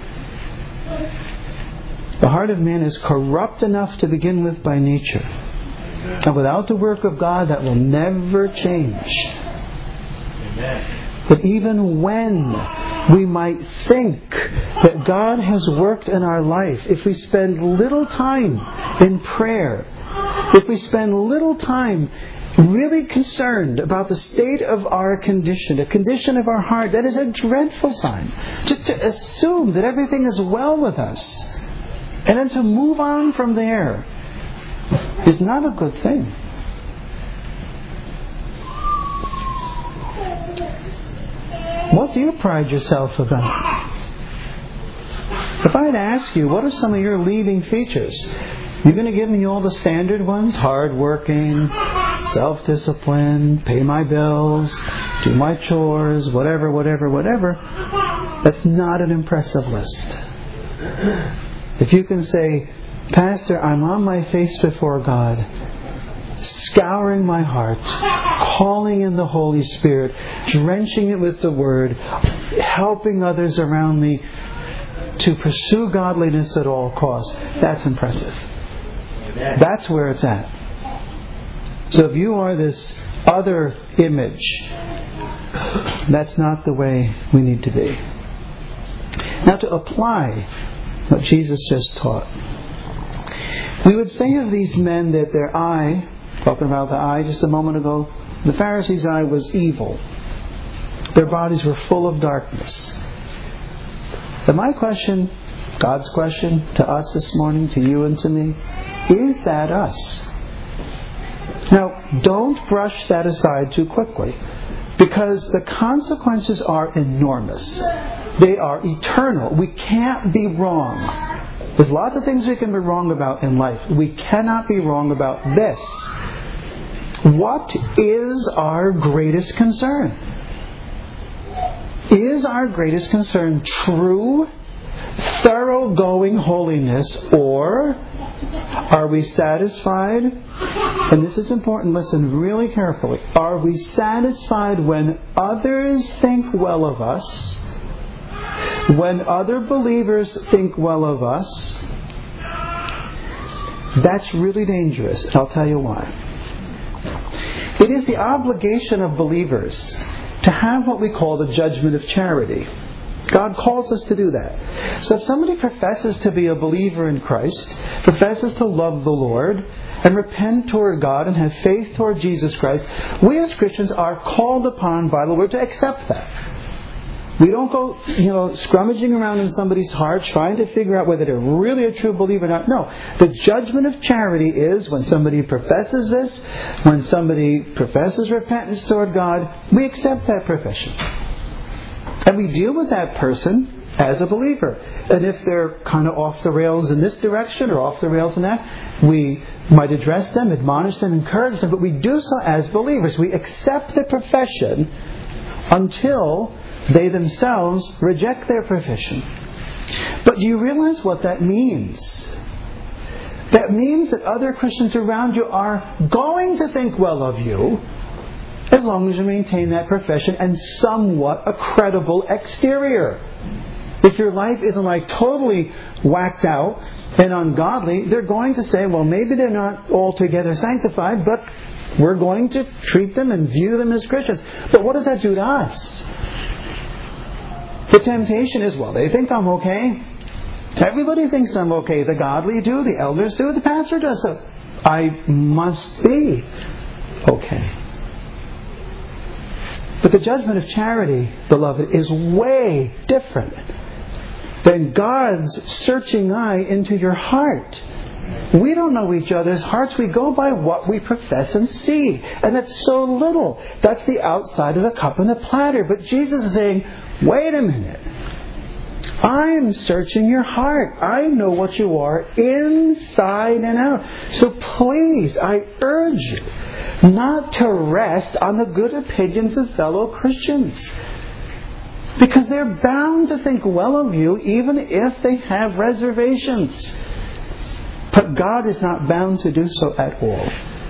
S1: The heart of man is corrupt enough to begin with by nature. And without the work of God, that will never change. Amen. But even when we might think that God has worked in our life, if we spend little time in prayer, if we spend little time really concerned about the state of our condition, the condition of our heart, that is a dreadful sign. Just to assume that everything is well with us, and then to move on from there, is not a good thing. What do you pride yourself about? If I'd ask you, what are some of your leading features? You're going to give me all the standard ones? Hardworking, self-discipline, pay my bills, do my chores, whatever, whatever, whatever. That's not an impressive list. If you can say, Pastor, I'm on my face before God, scouring my heart, calling in the Holy Spirit, drenching it with the Word, helping others around me to pursue godliness at all costs, that's impressive. That's where it's at. So if you are this other image, that's not the way we need to be. Now, to apply what Jesus just taught, we would say of these men that their eye, talking about the eye just a moment ago, the Pharisees' eye was evil. Their bodies were full of darkness. But my question, God's question to us this morning, to you and to me, is that us? Now, don't brush that aside too quickly, because the consequences are enormous. They are eternal. We can't be wrong. There's lots of things we can be wrong about in life. We cannot be wrong about this. What is our greatest concern? Is our greatest concern true, thoroughgoing holiness, or are we satisfied? And this is important, listen really carefully. Are we satisfied when others think well of us? When other believers think well of us? That's really dangerous, and I'll tell you why. It is the obligation of believers to have what we call the judgment of charity. God calls us to do that. So if somebody professes to be a believer in Christ, professes to love the Lord, and repent toward God and have faith toward Jesus Christ, we as Christians are called upon by the Lord to accept that. We don't go, you know, scrummaging around in somebody's heart trying to figure out whether they're really a true believer or not. No. The judgment of charity is when somebody professes this, when somebody professes repentance toward God, we accept that profession. And we deal with that person as a believer. And if they're kind of off the rails in this direction or off the rails in that, we might address them, admonish them, encourage them, but we do so as believers. We accept the profession until they themselves reject their profession. But do you realize what that means? That means that other Christians around you are going to think well of you as long as you maintain that profession and somewhat a credible exterior. If your life isn't like totally whacked out and ungodly, they're going to say, well, maybe they're not altogether sanctified, but we're going to treat them and view them as Christians. But what does that do to us? The temptation is, well, they think I'm okay. Everybody thinks I'm okay. The godly do, the elders do, the pastor does. So I must be okay. But the judgment of charity, beloved, is way different than God's searching eye into your heart. We don't know each other's hearts. We go by what we profess and see. And that's so little. That's the outside of the cup and the platter. But Jesus is saying, wait a minute. I'm searching your heart. I know what you are inside and out. So please, I urge you not to rest on the good opinions of fellow Christians. Because they're bound to think well of you even if they have reservations. But God is not bound to do so at all.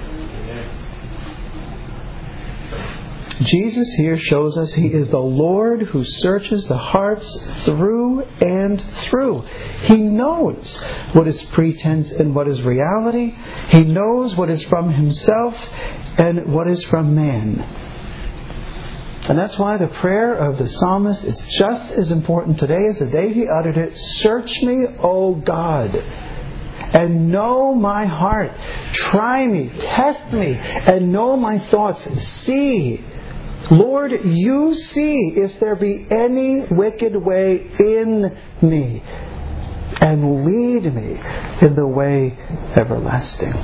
S1: Jesus here shows us He is the Lord who searches the hearts through and through. He knows what is pretense and what is reality. He knows what is from Himself and what is from man. And that's why the prayer of the psalmist is just as important today as the day he uttered it. Search me, O God, and know my heart. Try me, test me, and know my thoughts. See, Lord, you see if there be any wicked way in me, and lead me in the way everlasting.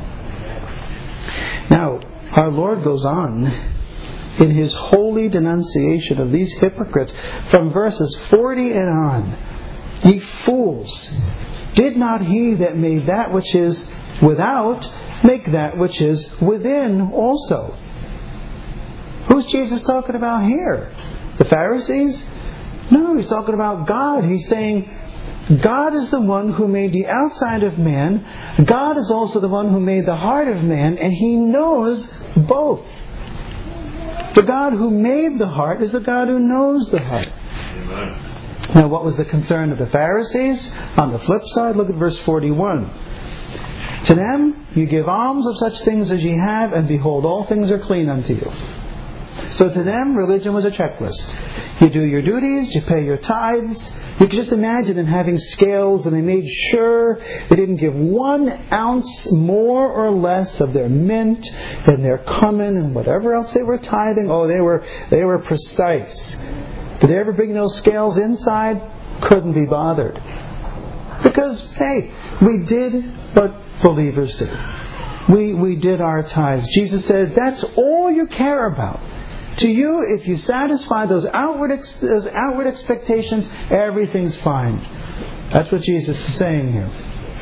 S1: Now, our Lord goes on in His holy denunciation of these hypocrites from verses forty and on. Ye fools, did not he that made that which is without make that which is within also? Who's Jesus talking about here? The Pharisees? No, he's talking about God. He's saying God is the one who made the outside of man. God is also the one who made the heart of man, and He knows both. The God who made the heart is the God who knows the heart. Amen. Now, what was the concern of the Pharisees? On the flip side, look at verse forty-one. To them, you give alms of such things as ye have, and behold, all things are clean unto you. So to them, religion was a checklist. You do your duties, you pay your tithes. You can just imagine them having scales, and they made sure they didn't give one ounce more or less of their mint and their cumin and whatever else they were tithing. Oh, they were they were precise. Did they ever bring those scales inside? Couldn't be bothered. Because, hey, we did what believers do. We, we did our tithes. Jesus said, that's all you care about. To you, if you satisfy those outward ex- those outward expectations, everything's fine. That's what Jesus is saying here.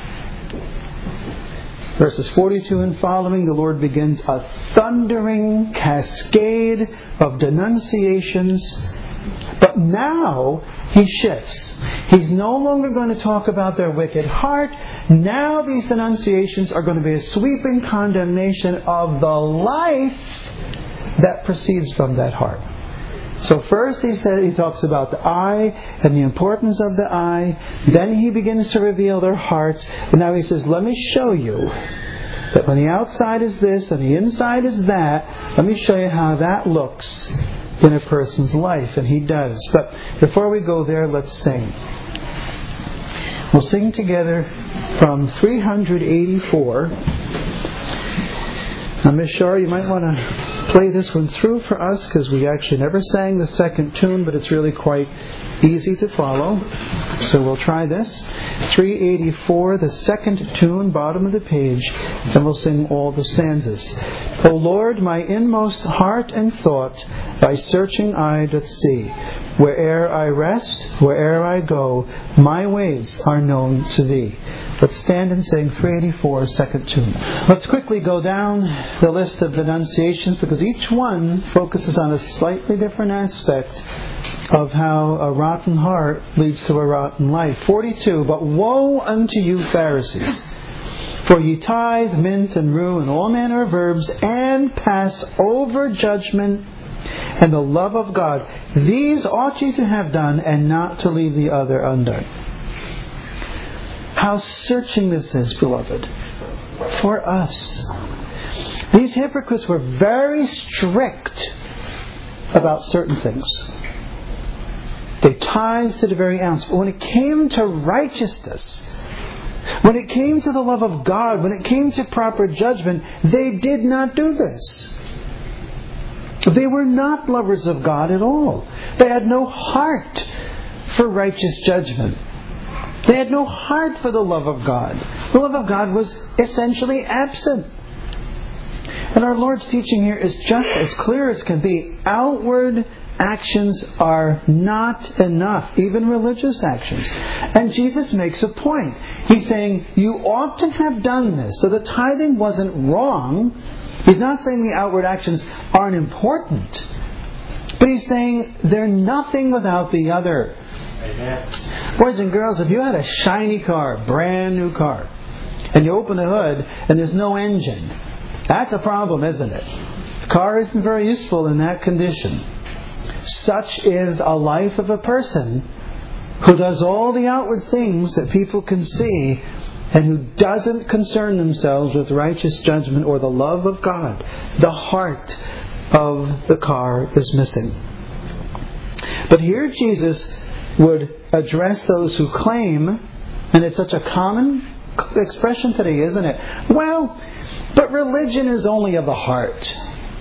S1: Verses forty-two and following, the Lord begins a thundering cascade of denunciations. But now He shifts. He's no longer going to talk about their wicked heart. Now these denunciations are going to be a sweeping condemnation of the life that proceeds from that heart. So first he said he talks about the eye and the importance of the eye. Then he begins to reveal their hearts. And now he says, let me show you that when the outside is this and the inside is that, let me show you how that looks in a person's life. And he does. But before we go there, let's sing. We'll sing together from three eighty-four. Now, Miss Shar, you might want to play this one through for us, because we actually never sang the second tune, but it's really quite easy to follow. So we'll try this. three eighty-four, the second tune, bottom of the page, and we'll sing all the stanzas. O Lord, my inmost heart and thought, Thy searching eye doth see. Where'er I rest, where'er I go, my ways are known to Thee. Let's stand and sing three eighty-four, second tune. Let's quickly go down the list of denunciations, because each one focuses on a slightly different aspect of how a rotten heart leads to a rotten life. forty-two, but woe unto you, Pharisees! For ye tithe mint and rue and all manner of herbs, and pass over judgment and the love of God. These ought ye to have done, and not to leave the other undone. How searching this is, beloved, for us. These hypocrites were very strict about certain things. They tithed to the very ounce. But when it came to righteousness, when it came to the love of God, when it came to proper judgment, they did not do this. They were not lovers of God at all. They had no heart for righteous judgment. They had no heart for the love of God. The love of God was essentially absent. And our Lord's teaching here is just as clear as can be. Outward actions are not enough, even religious actions. And Jesus makes a point. He's saying, you ought to have done this. So the tithing wasn't wrong. He's not saying the outward actions aren't important. But he's saying they're nothing without the other. Amen. Boys and girls, if you had a shiny car, brand new car, and you open the hood and there's no engine, that's a problem, isn't it? The car isn't very useful in that condition. Such is a life of a person who does all the outward things that people can see, and who doesn't concern themselves with righteous judgment or the love of God. The heart of the car is missing. But here Jesus would address those who claim, and it's such a common expression today, isn't it? Well, but religion is only of the heart.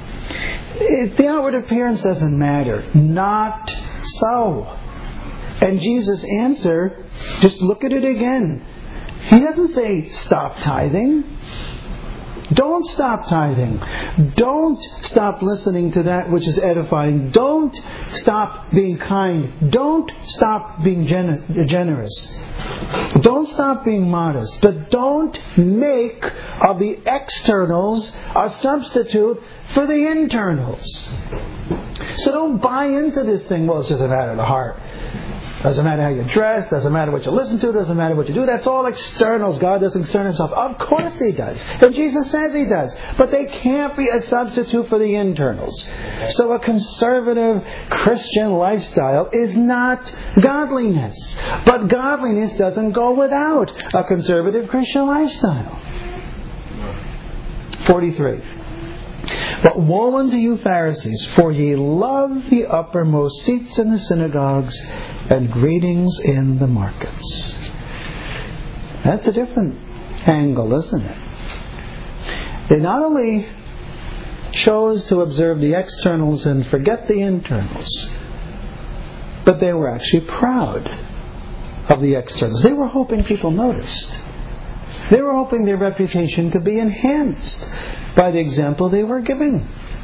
S1: It, the outward appearance doesn't matter. Not so. And Jesus' answer, just look at it again. He doesn't say stop tithing. Don't stop tithing. Don't stop listening to that which is edifying. Don't stop being kind. Don't stop being gen- generous. Don't stop being modest, but don't make of the externals a substitute for the internals. So don't buy into this thing, well, it's just a matter of the heart. Doesn't matter how you dress, doesn't matter what you listen to, doesn't matter what you do. That's all externals. God doesn't concern Himself. Of course He does. And Jesus says He does. But they can't be a substitute for the internals. So a conservative Christian lifestyle is not godliness. But godliness doesn't go without a conservative Christian lifestyle. forty-three. But woe unto you, Pharisees, for ye love the uppermost seats in the synagogues and greetings in the markets. That's a different angle, isn't it? They not only chose to observe the externals and forget the internals, but they were actually proud of the externals. They were hoping people noticed. They were hoping their reputation could be enhanced by the example they were giving.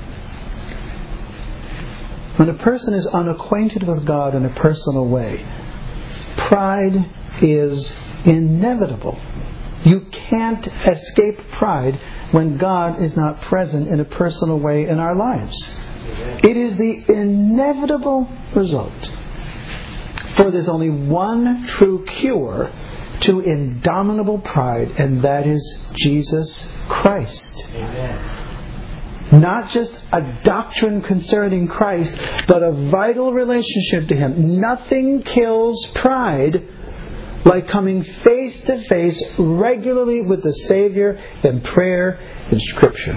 S1: When a person is unacquainted with God in a personal way, pride is inevitable. You can't escape pride when God is not present in a personal way in our lives. It is the inevitable result. For there's only one true cure to indomitable pride, and that is Jesus Christ.
S2: Amen.
S1: Not just a doctrine concerning Christ, but a vital relationship to Him. Nothing kills pride like coming face to face regularly with the Savior in prayer and Scripture.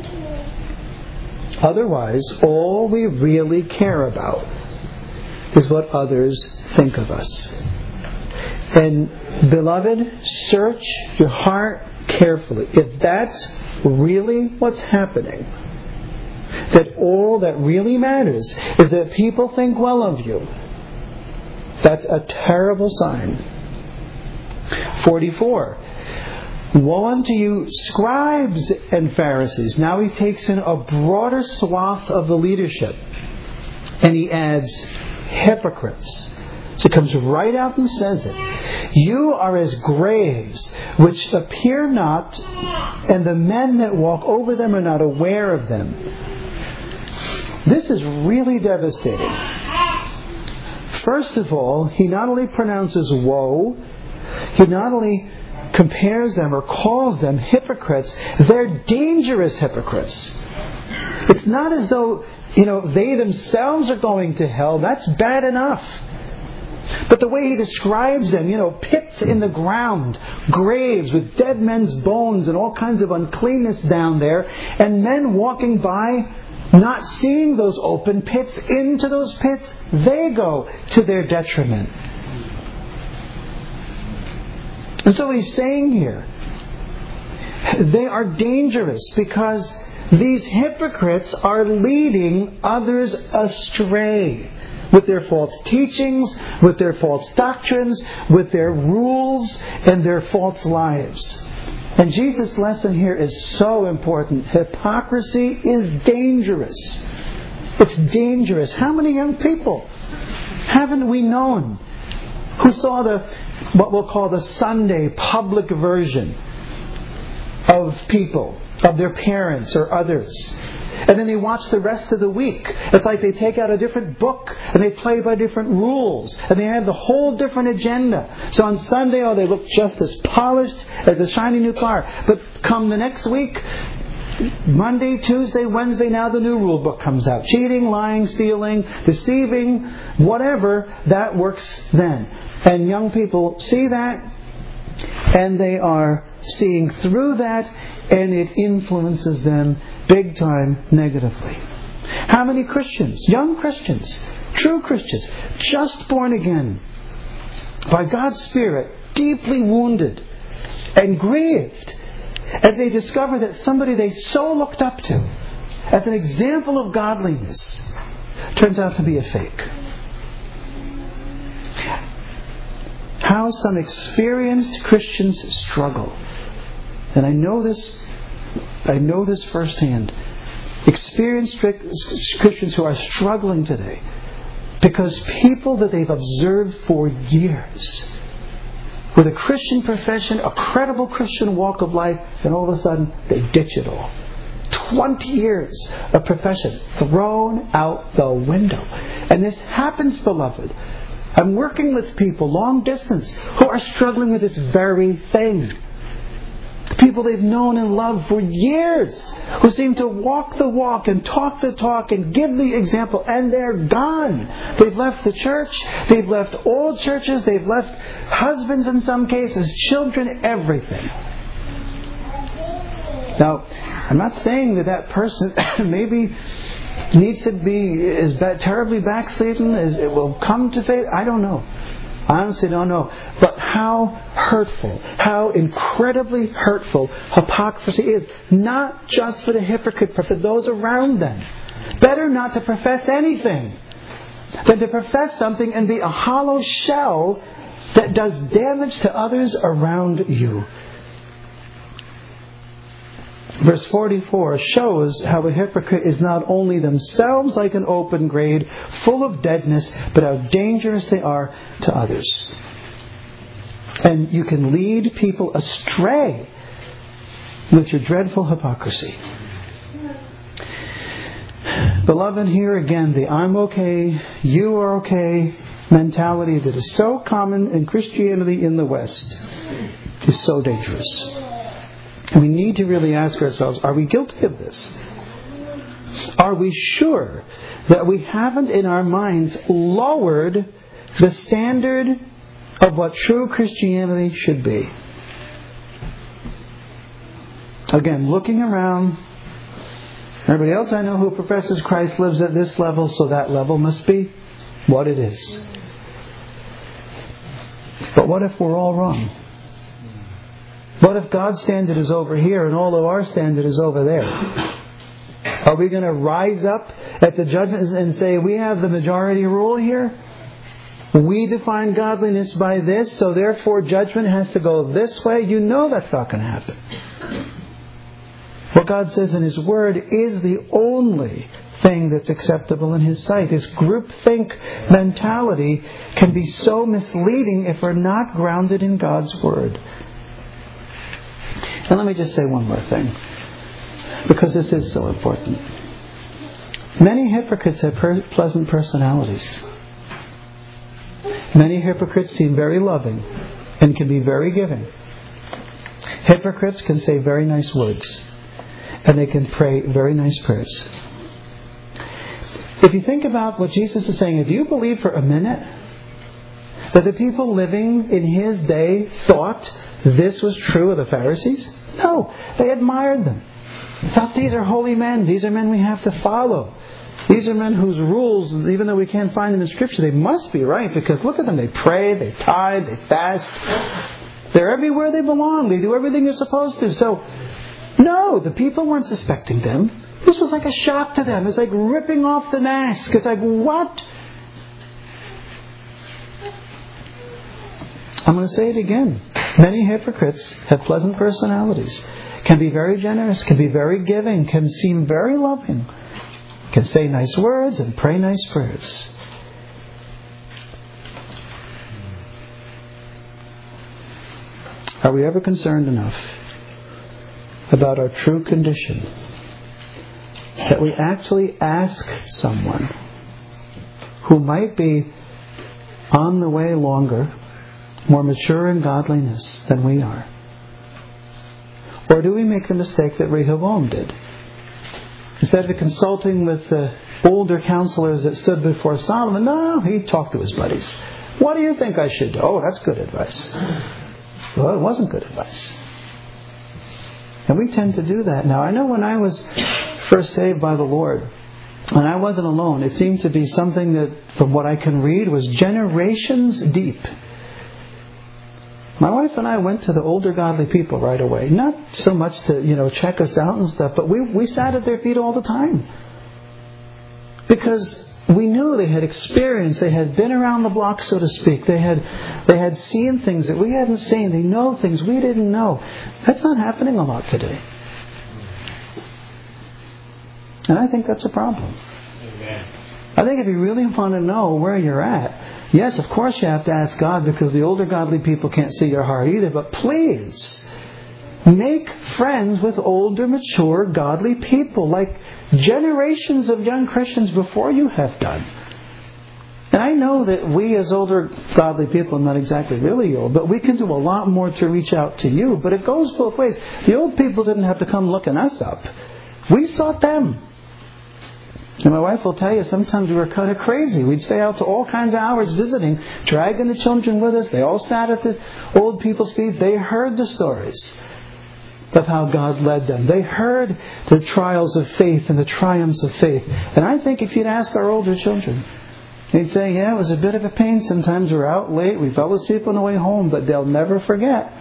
S1: Otherwise, all we really care about is what others think of us. And beloved, search your heart carefully. If that's really what's happening, that all that really matters is that people think well of you, that's a terrible sign. forty-four. Woe unto you, scribes and Pharisees. Now he takes in a broader swath of the leadership, and he adds hypocrites. So it comes right out and says it. You are as graves which appear not, and the men that walk over them are not aware of them. This is really devastating. First of all, he not only pronounces woe, he not only compares them or calls them hypocrites, they're dangerous hypocrites. It's not as though, you know, they themselves are going to hell. That's bad enough. But the way he describes them, you know, pits in the ground, graves with dead men's bones and all kinds of uncleanness down there, and men walking by, not seeing those open pits, into those pits, they go to their detriment. And so what he's saying here, they are dangerous because these hypocrites are leading others astray with their false teachings, with their false doctrines, with their rules, and their false lives. And Jesus' lesson here is so important. Hypocrisy is dangerous. It's dangerous. How many young people haven't we known who saw the what we'll call the Sunday public version of people, of their parents or others, and then they watch the rest of the week? It's like they take out a different book and they play by different rules and they have the whole different agenda. So on Sunday, oh, they look just as polished as a shiny new car. But come the next week, Monday, Tuesday, Wednesday, now the new rule book comes out. Cheating, lying, stealing, deceiving, whatever, that works then. And young people see that, and they are seeing through that, and it influences them big time negatively. How many Christians, young Christians, true Christians, just born again, by God's Spirit, deeply wounded and grieved, as they discover that somebody they so looked up to as an example of godliness turns out to be a fake. How some experienced Christians struggle. And I know this I know this firsthand. Experienced Christians who are struggling today because people that they've observed for years with a Christian profession, a credible Christian walk of life, and all of a sudden they ditch it all. Twenty years of profession thrown out the window. And this happens, beloved. I'm working with people long distance who are struggling with this very thing. People they've known and loved for years, who seem to walk the walk and talk the talk and give the example, and they're gone. They've left the church, they've left all churches, they've left husbands in some cases, children, everything. Now, I'm not saying that that person maybe needs to be is terribly backslidden, is it will come to faith. I don't know. I honestly don't know. But how hurtful, how incredibly hurtful hypocrisy is. Not just for the hypocrite, but for those around them. Better not to profess anything than to profess something and be a hollow shell that does damage to others around you. Verse forty-four shows how a hypocrite is not only themselves like an open grave, full of deadness, but how dangerous they are to others. And you can lead people astray with your dreadful hypocrisy. Beloved, here again, the I'm okay, you are okay mentality that is so common in Christianity in the West is so dangerous. And we need to really ask ourselves, are we guilty of this? Are we sure that we haven't in our minds lowered the standard of what true Christianity should be? Again, looking around, everybody else I know who professes Christ lives at this level, so that level must be what it is. But what if we're all wrong? What if God's standard is over here and all of our standard is over there? Are we going to rise up at the judgment and say, we have the majority rule here? We define godliness by this, so therefore judgment has to go this way? You know that's not going to happen. What God says in His Word is the only thing that's acceptable in His sight. This groupthink mentality can be so misleading if we're not grounded in God's Word. And let me just say one more thing, because this is so important. Many hypocrites have per- pleasant personalities. Many hypocrites seem very loving and can be very giving. Hypocrites can say very nice words, and they can pray very nice prayers. If you think about what Jesus is saying, if you believe for a minute that the people living in His day thought this was true of the Pharisees, no, they admired them. They thought these are holy men, these are men we have to follow. These are men whose rules, even though we can't find them in Scripture, they must be right, because look at them, they pray, they tithe, they fast. They're everywhere they belong, they do everything they're supposed to. So, no, the people weren't suspecting them. This was like a shock to them. It's like ripping off the mask. It's like, what? I'm going to say it again. Many hypocrites have pleasant personalities, can be very generous, can be very giving, can seem very loving, can say nice words and pray nice prayers. Are we ever concerned enough about our true condition that we actually ask someone who might be on the way longer, more mature in godliness than we are? Or do we make the mistake that Rehoboam did? Instead of consulting with the older counselors that stood before Solomon, no, he talked to his buddies. What do you think I should do? Oh, that's good advice. Well, it wasn't good advice. And we tend to do that now. I know when I was first saved by the Lord, and I wasn't alone, it seemed to be something that, from what I can read, was generations deep. My wife and I went to the older godly people right away. Not so much to, you know, check us out and stuff, but we, we sat at their feet all the time. Because we knew they had experience, they had been around the block, so to speak. They had they had seen things that we hadn't seen. They know things we didn't know. That's not happening a lot today. And I think that's a problem. Amen. I think if you really want to know where you're at, Yes, of course you have to ask God, because the older godly people can't see your heart either. But please, make friends with older, mature, godly people, like generations of young Christians before you have done. And I know that we as older godly people, not exactly really old, but we can do a lot more to reach out to you. But it goes both ways. The old people didn't have to come looking us up. We sought them. And my wife will tell you, sometimes we were kind of crazy. We'd stay out to all kinds of hours visiting, dragging the children with us. They all sat at the old people's feet. They heard the stories of how God led them. They heard the trials of faith and the triumphs of faith. And I think if you'd ask our older children, they'd say, yeah, it was a bit of a pain. Sometimes we were out late. We fell asleep on the way home. But they'll never forget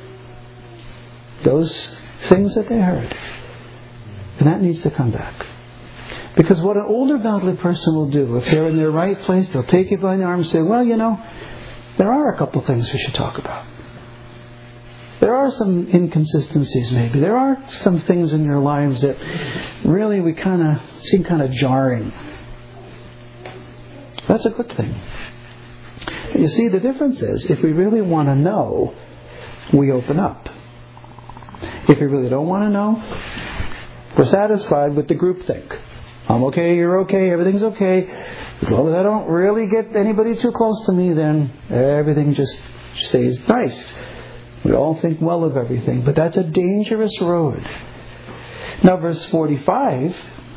S1: those things that they heard. And that needs to come back. Because what an older godly person will do, if they're in their right place, they'll take you by the arm and say, well, you know, there are a couple of things we should talk about. There are some inconsistencies maybe. There are some things in your lives that really we kind of seem kind of jarring. That's a good thing. You see, the difference is, if we really want to know, we open up. If we really don't want to know, we're satisfied with the groupthink. I'm okay, you're okay, everything's okay. As long as I don't really get anybody too close to me, then everything just stays nice. We all think well of everything, but that's a dangerous road. Now, verse forty-five,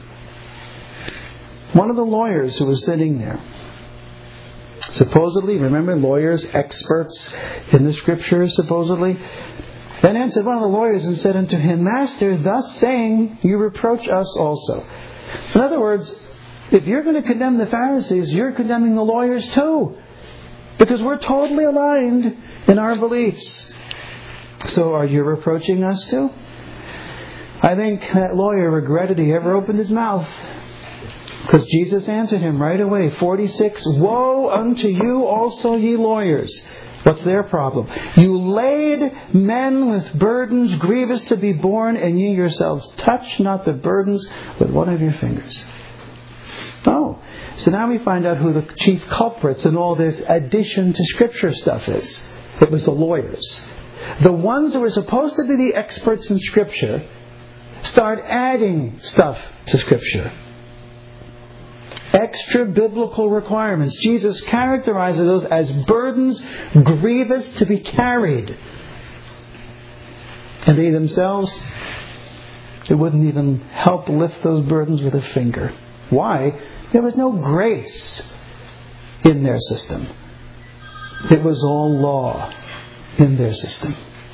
S1: one of the lawyers who was sitting there, supposedly, remember, lawyers, experts in the Scriptures, supposedly, then answered one of the lawyers and said unto him, Master, thus saying, you reproach us also. In other words, if you're going to condemn the Pharisees, you're condemning the lawyers too. Because we're totally aligned in our beliefs. So are you reproaching us too? I think that lawyer regretted he ever opened his mouth. Because Jesus answered him right away. forty-six, Woe unto you also, ye lawyers. What's their problem? You laid men with burdens grievous to be borne, and ye yourselves touch not the burdens with one of your fingers. Oh, so now we find out who the chief culprits in all this addition to Scripture stuff is. It was the lawyers. The ones who were supposed to be the experts in Scripture start adding stuff to Scripture. Extra biblical requirements. Jesus characterizes those as burdens grievous to be carried. And they themselves, they wouldn't even help lift those burdens with a finger. Why? There was no grace in their system. It was all law in their system.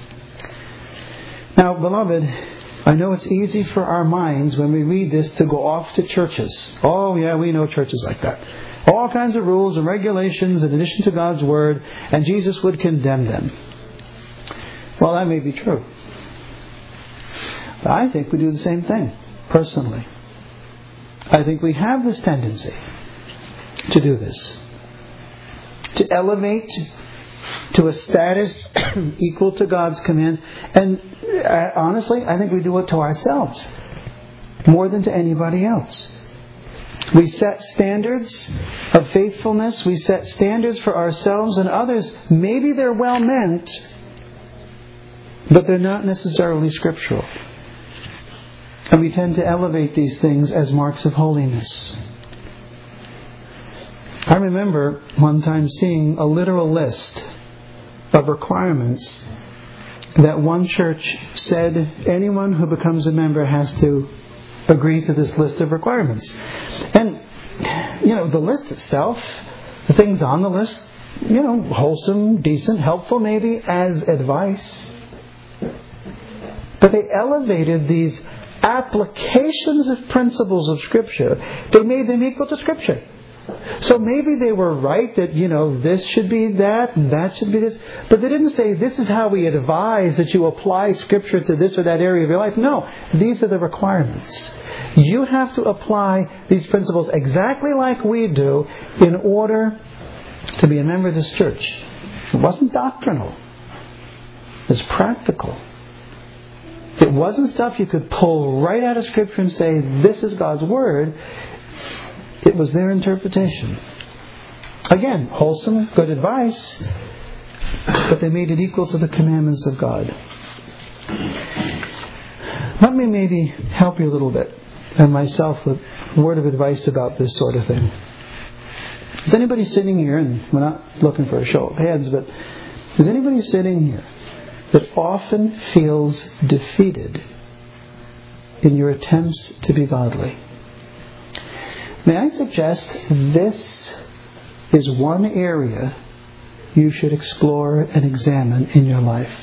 S1: Now, beloved, I know it's easy for our minds when we read this to go off to churches. Oh yeah, we know churches like that. All kinds of rules and regulations in addition to God's Word, and Jesus would condemn them. Well, that may be true. But I think we do the same thing, personally. I think we have this tendency to do this. To elevate to a status equal to God's command. And uh, honestly, I think we do it to ourselves more than to anybody else. We set standards of faithfulness. We set standards for ourselves and others. Maybe they're well meant, but they're not necessarily scriptural. And we tend to elevate these things as marks of holiness. I remember one time seeing a literal list of requirements that one church said anyone who becomes a member has to agree to this list of requirements. And, you know, the list itself, the things on the list, you know, wholesome, decent, helpful maybe as advice. But they elevated these applications of principles of Scripture. They made them equal to Scripture. So maybe they were right that, you know, this should be that and that should be this. But they didn't say this is how we advise that you apply Scripture to this or that area of your life. No, these are the requirements. You have to apply these principles exactly like we do in order to be a member of this church. It wasn't doctrinal. It was practical. It wasn't stuff you could pull right out of Scripture and say, this is God's Word. It was their interpretation. Again, wholesome, good advice, but they made it equal to the commandments of God. Let me maybe help you a little bit, and myself, with a word of advice about this sort of thing. Is anybody sitting here, and we're not looking for a show of hands, but is anybody sitting here that often feels defeated in your attempts to be godly? May I suggest this is one area you should explore and examine in your life.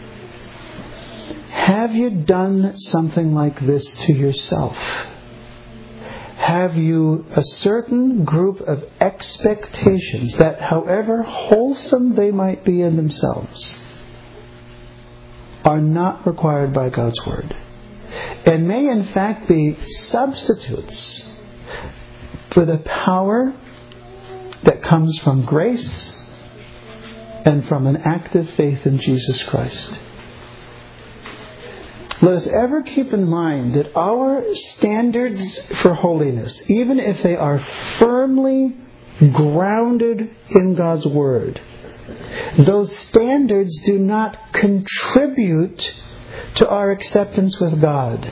S1: Have you done something like this to yourself? Have you a certain group of expectations that, however wholesome they might be in themselves, are not required by God's Word, and may in fact be substitutes for the power that comes from grace and from an active faith in Jesus Christ? Let us ever keep in mind that our standards for holiness, even if they are firmly grounded in God's Word, those standards do not contribute to our acceptance with God.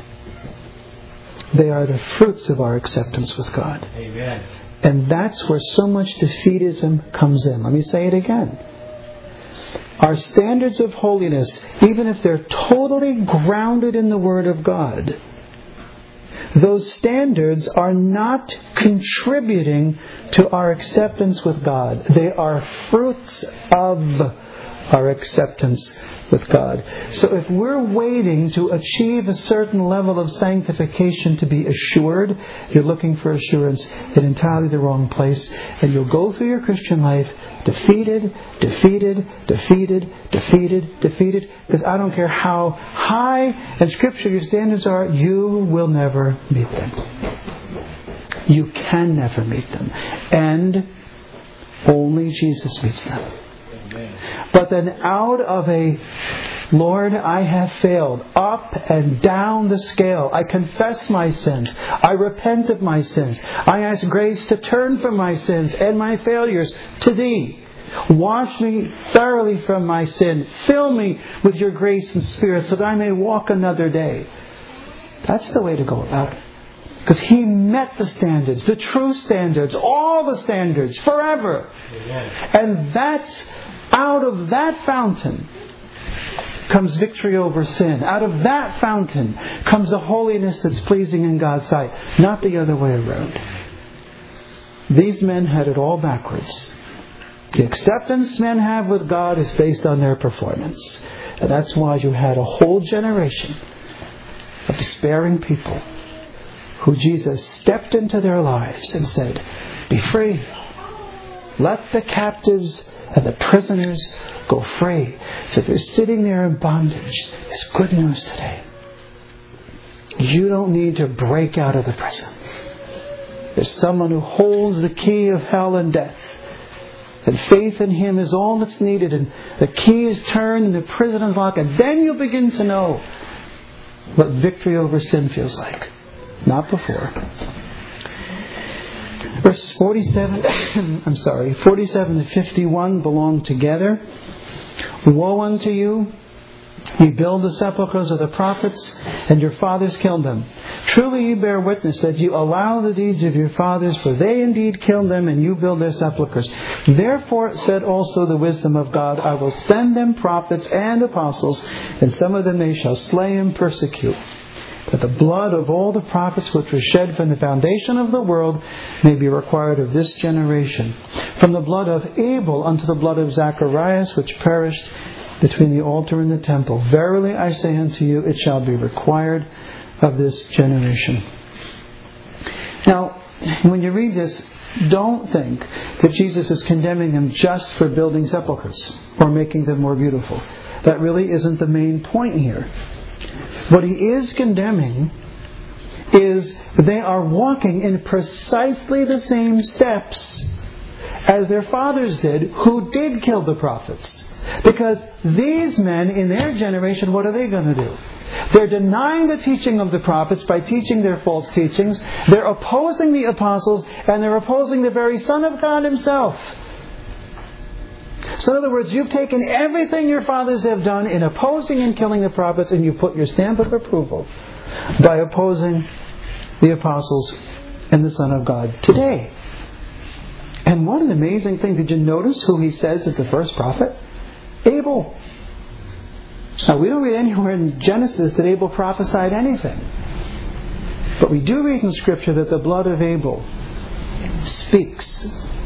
S1: They are the fruits of our acceptance with God.
S2: Amen.
S1: And that's where so much defeatism comes in. Let me say it again. Our standards of holiness, even if they're totally grounded in the Word of God, those standards are not contributing to our acceptance with God. They are fruits of our acceptance with God. So if we're waiting to achieve a certain level of sanctification to be assured, you're looking for assurance in entirely the wrong place, and you'll go through your Christian life defeated, defeated, defeated, defeated, defeated, because I don't care how high in Scripture your standards are, you will never meet them. You can never meet them. And only Jesus meets them. But then out of a, Lord, I have failed, up and down the scale. I confess my sins. I repent of my sins. I ask grace to turn from my sins and my failures to Thee. Wash me thoroughly from my sin. Fill me with your grace and Spirit so that I may walk another day. That's the way to go about it. Because He met the standards, the true standards, all the standards, forever.
S2: Amen.
S1: And that's, out of that fountain comes victory over sin. Out of that fountain comes a holiness that's pleasing in God's sight, not the other way around. These men had it all backwards. The acceptance men have with God is based on their performance. And that's why you had a whole generation of despairing people who Jesus stepped into their lives and said, be free. Let the captives and the prisoners go free. So if you're sitting there in bondage, it's good news today. You don't need to break out of the prison. There's someone who holds the key of hell and death. And faith in Him is all that's needed. And the key is turned and the prison is locked. And then you'll begin to know what victory over sin feels like. Not before. Verse forty-seven, I'm sorry, forty-seven to fifty-one belong together. Woe unto you! Ye build the sepulchres of the prophets, and your fathers killed them. Truly ye bear witness that you allow the deeds of your fathers, for they indeed killed them, and you build their sepulchres. Therefore said also the wisdom of God, I will send them prophets and apostles, and some of them they shall slay and persecute, that the blood of all the prophets which was shed from the foundation of the world may be required of this generation. From the blood of Abel unto the blood of Zacharias, which perished between the altar and the temple. Verily I say unto you, it shall be required of this generation. Now, when you read this, don't think that Jesus is condemning them just for building sepulchres or making them more beautiful. That really isn't the main point here. What He is condemning is they are walking in precisely the same steps as their fathers did, who did kill the prophets. Because these men in their generation, what are they going to do? They're denying the teaching of the prophets by teaching their false teachings. They're opposing the apostles, and they're opposing the very Son of God Himself. So in other words, you've taken everything your fathers have done in opposing and killing the prophets, and you put your stamp of approval by opposing the apostles and the Son of God today. And what an amazing thing. Did you notice who He says is the first prophet? Abel. Now, we don't read anywhere in Genesis that Abel prophesied anything. But we do read in Scripture that the blood of Abel speaks.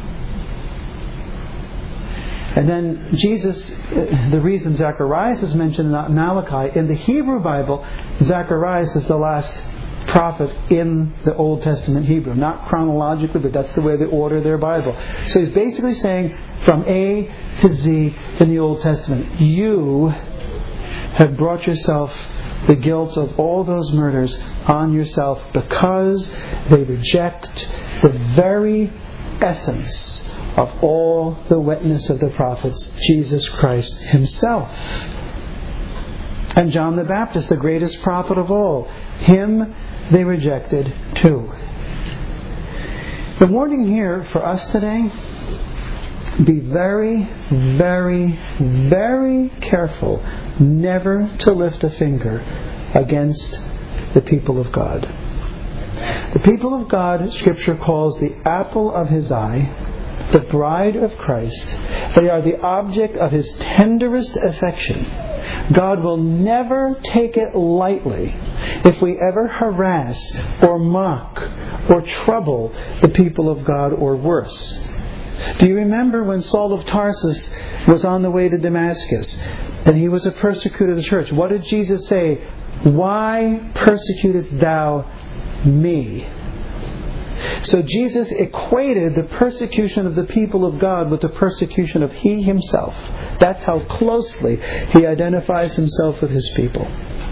S1: And then Jesus, the reason Zacharias is mentioned, not Malachi, in the Hebrew Bible, Zacharias is the last prophet in the Old Testament Hebrew. Not chronologically, but that's the way they order their Bible. So he's basically saying, from A to Z in the Old Testament, you have brought yourself the guilt of all those murders on yourself because they reject the very essence of all the witness of the prophets, Jesus Christ Himself. And John the Baptist, the greatest prophet of all, him they rejected too. The warning here for us today, be very, very, very careful never to lift a finger against the people of God. The people of God, Scripture calls the apple of His eye, the bride of Christ. They are the object of His tenderest affection. God will never take it lightly if we ever harass or mock or trouble the people of God, or worse. Do you remember when Saul of Tarsus was on the way to Damascus and he was a persecutor of the church? What did Jesus say? Why persecutest thou me? So Jesus equated the persecution of the people of God with the persecution of He Himself. That's how closely He identifies Himself with His people.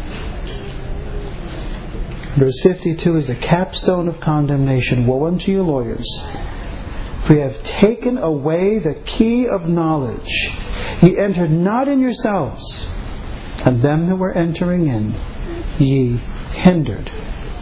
S1: Verse fifty-two is the capstone of condemnation. Woe unto you, lawyers! For ye have taken away the key of knowledge. Ye entered not in yourselves, and them that were entering in ye hindered.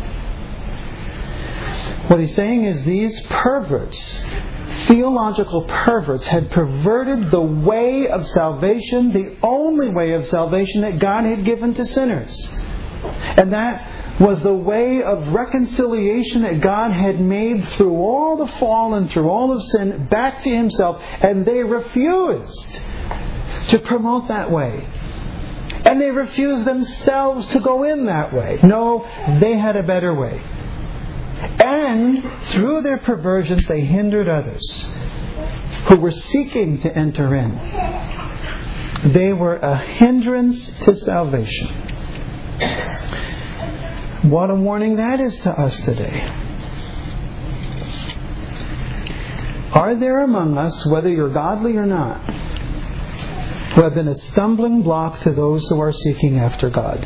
S1: What he's saying is these perverts, theological perverts, had perverted the way of salvation, the only way of salvation that God had given to sinners. And that was the way of reconciliation that God had made through all the fall and through all of sin back to Himself. And they refused to promote that way. And they refused themselves to go in that way. No, they had a better way. And through their perversions they hindered others who were seeking to enter in. They were a hindrance to salvation. What a warning that is to us today. Are there among us, whether you're godly or not, who have been a stumbling block to those who are seeking after God?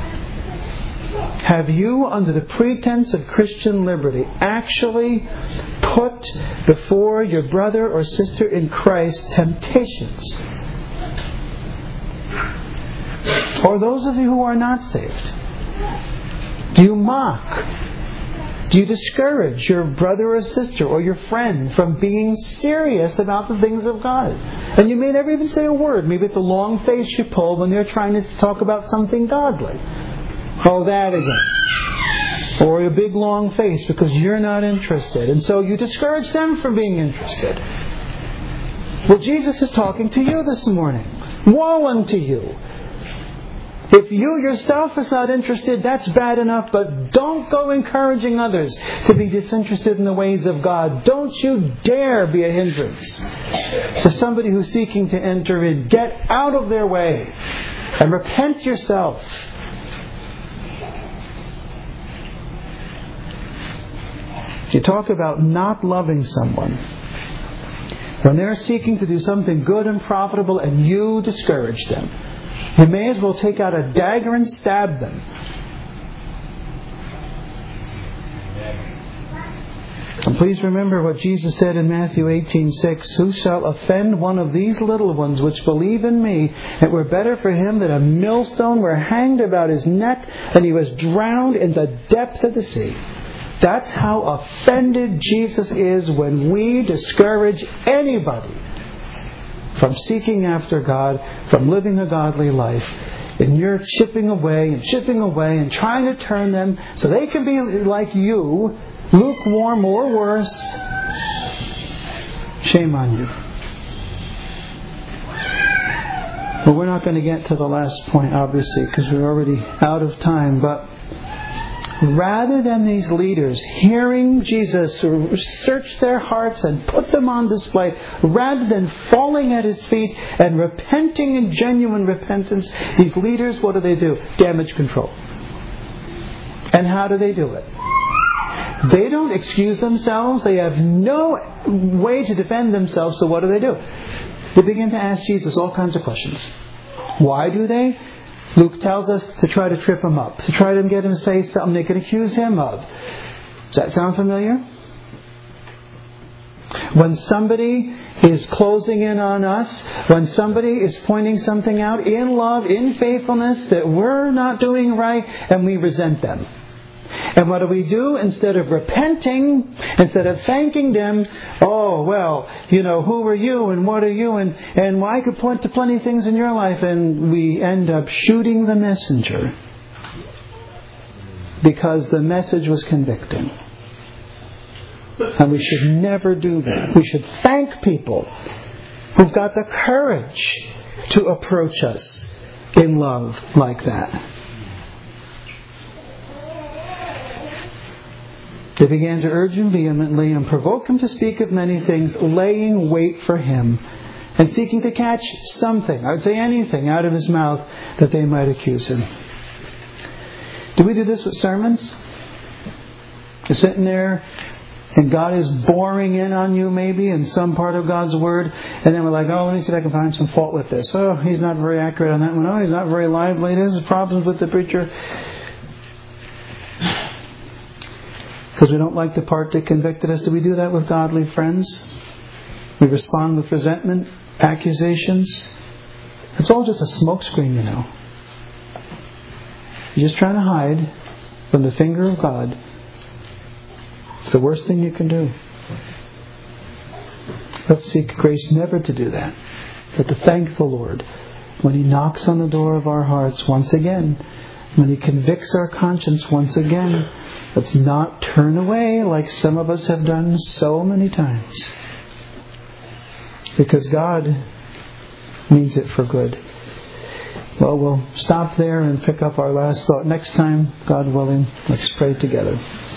S1: Have you, under the pretense of Christian liberty, actually put before your brother or sister in Christ temptations? Or those of you who are not saved? Do you mock? Do you discourage your brother or sister or your friend from being serious about the things of God? And you may never even say a word. Maybe it's a long face you pull when they're trying to talk about something godly. Oh, that again. Or a big long face because you're not interested. And so you discourage them from being interested. Well, Jesus is talking to you this morning. Woe unto you! If you yourself is not interested, that's bad enough, but don't go encouraging others to be disinterested in the ways of God. Don't you dare be a hindrance to somebody who's seeking to enter in. Get out of their way and repent yourself. You talk about not loving someone. When they're seeking to do something good and profitable and you discourage them, you may as well take out a dagger and stab them. And please remember what Jesus said in Matthew eighteen six, "Who shall offend one of these little ones which believe in me, it were better for him that a millstone were hanged about his neck and he was drowned in the depth of the sea." That's how offended Jesus is when we discourage anybody from seeking after God, from living a godly life. And you're chipping away and chipping away and trying to turn them so they can be like you, lukewarm or worse. Shame on you. But we're not going to get to the last point, obviously, because we're already out of time. But rather than these leaders hearing Jesus search their hearts and put them on display, rather than falling at His feet and repenting in genuine repentance, these leaders, what do they do? Damage control. And how do they do it? They don't excuse themselves. They have no way to defend themselves. So what do they do? They begin to ask Jesus all kinds of questions. Why do they? Luke tells us to try to trip Him up, to try to get Him to say something they can accuse Him of. Does that sound familiar? When somebody is closing in on us, when somebody is pointing something out in love, in faithfulness, that we're not doing right, and we resent them. And what do we do? Instead of repenting, instead of thanking them, oh, well, you know, who are you and what are you? And, and well, I could point to plenty of things in your life. And we end up shooting the messenger because the message was convicting. And we should never do that. We should thank people who've got the courage to approach us in love like that. They began to urge Him vehemently and provoke Him to speak of many things, laying wait for Him and seeking to catch something, I would say anything, out of His mouth that they might accuse Him. Do we do this with sermons? You're sitting there and God is boring in on you maybe in some part of God's Word, and then we're like, oh, let me see if I can find some fault with this. Oh, he's not very accurate on that one. Oh, he's not very lively. There's problems with the preacher. Because we don't like the part that convicted us. Do we do that with godly friends? We respond with resentment, accusations. It's all just a smokescreen, you know. You're just trying to hide from the finger of God. It's the worst thing you can do. Let's seek grace never to do that. But to thank the Lord when He knocks on the door of our hearts once again. When He convicts our conscience once again. Let's not turn away like some of us have done so many times. Because God means it for good. Well, we'll stop there and pick up our last thought next time, God willing. Let's pray together.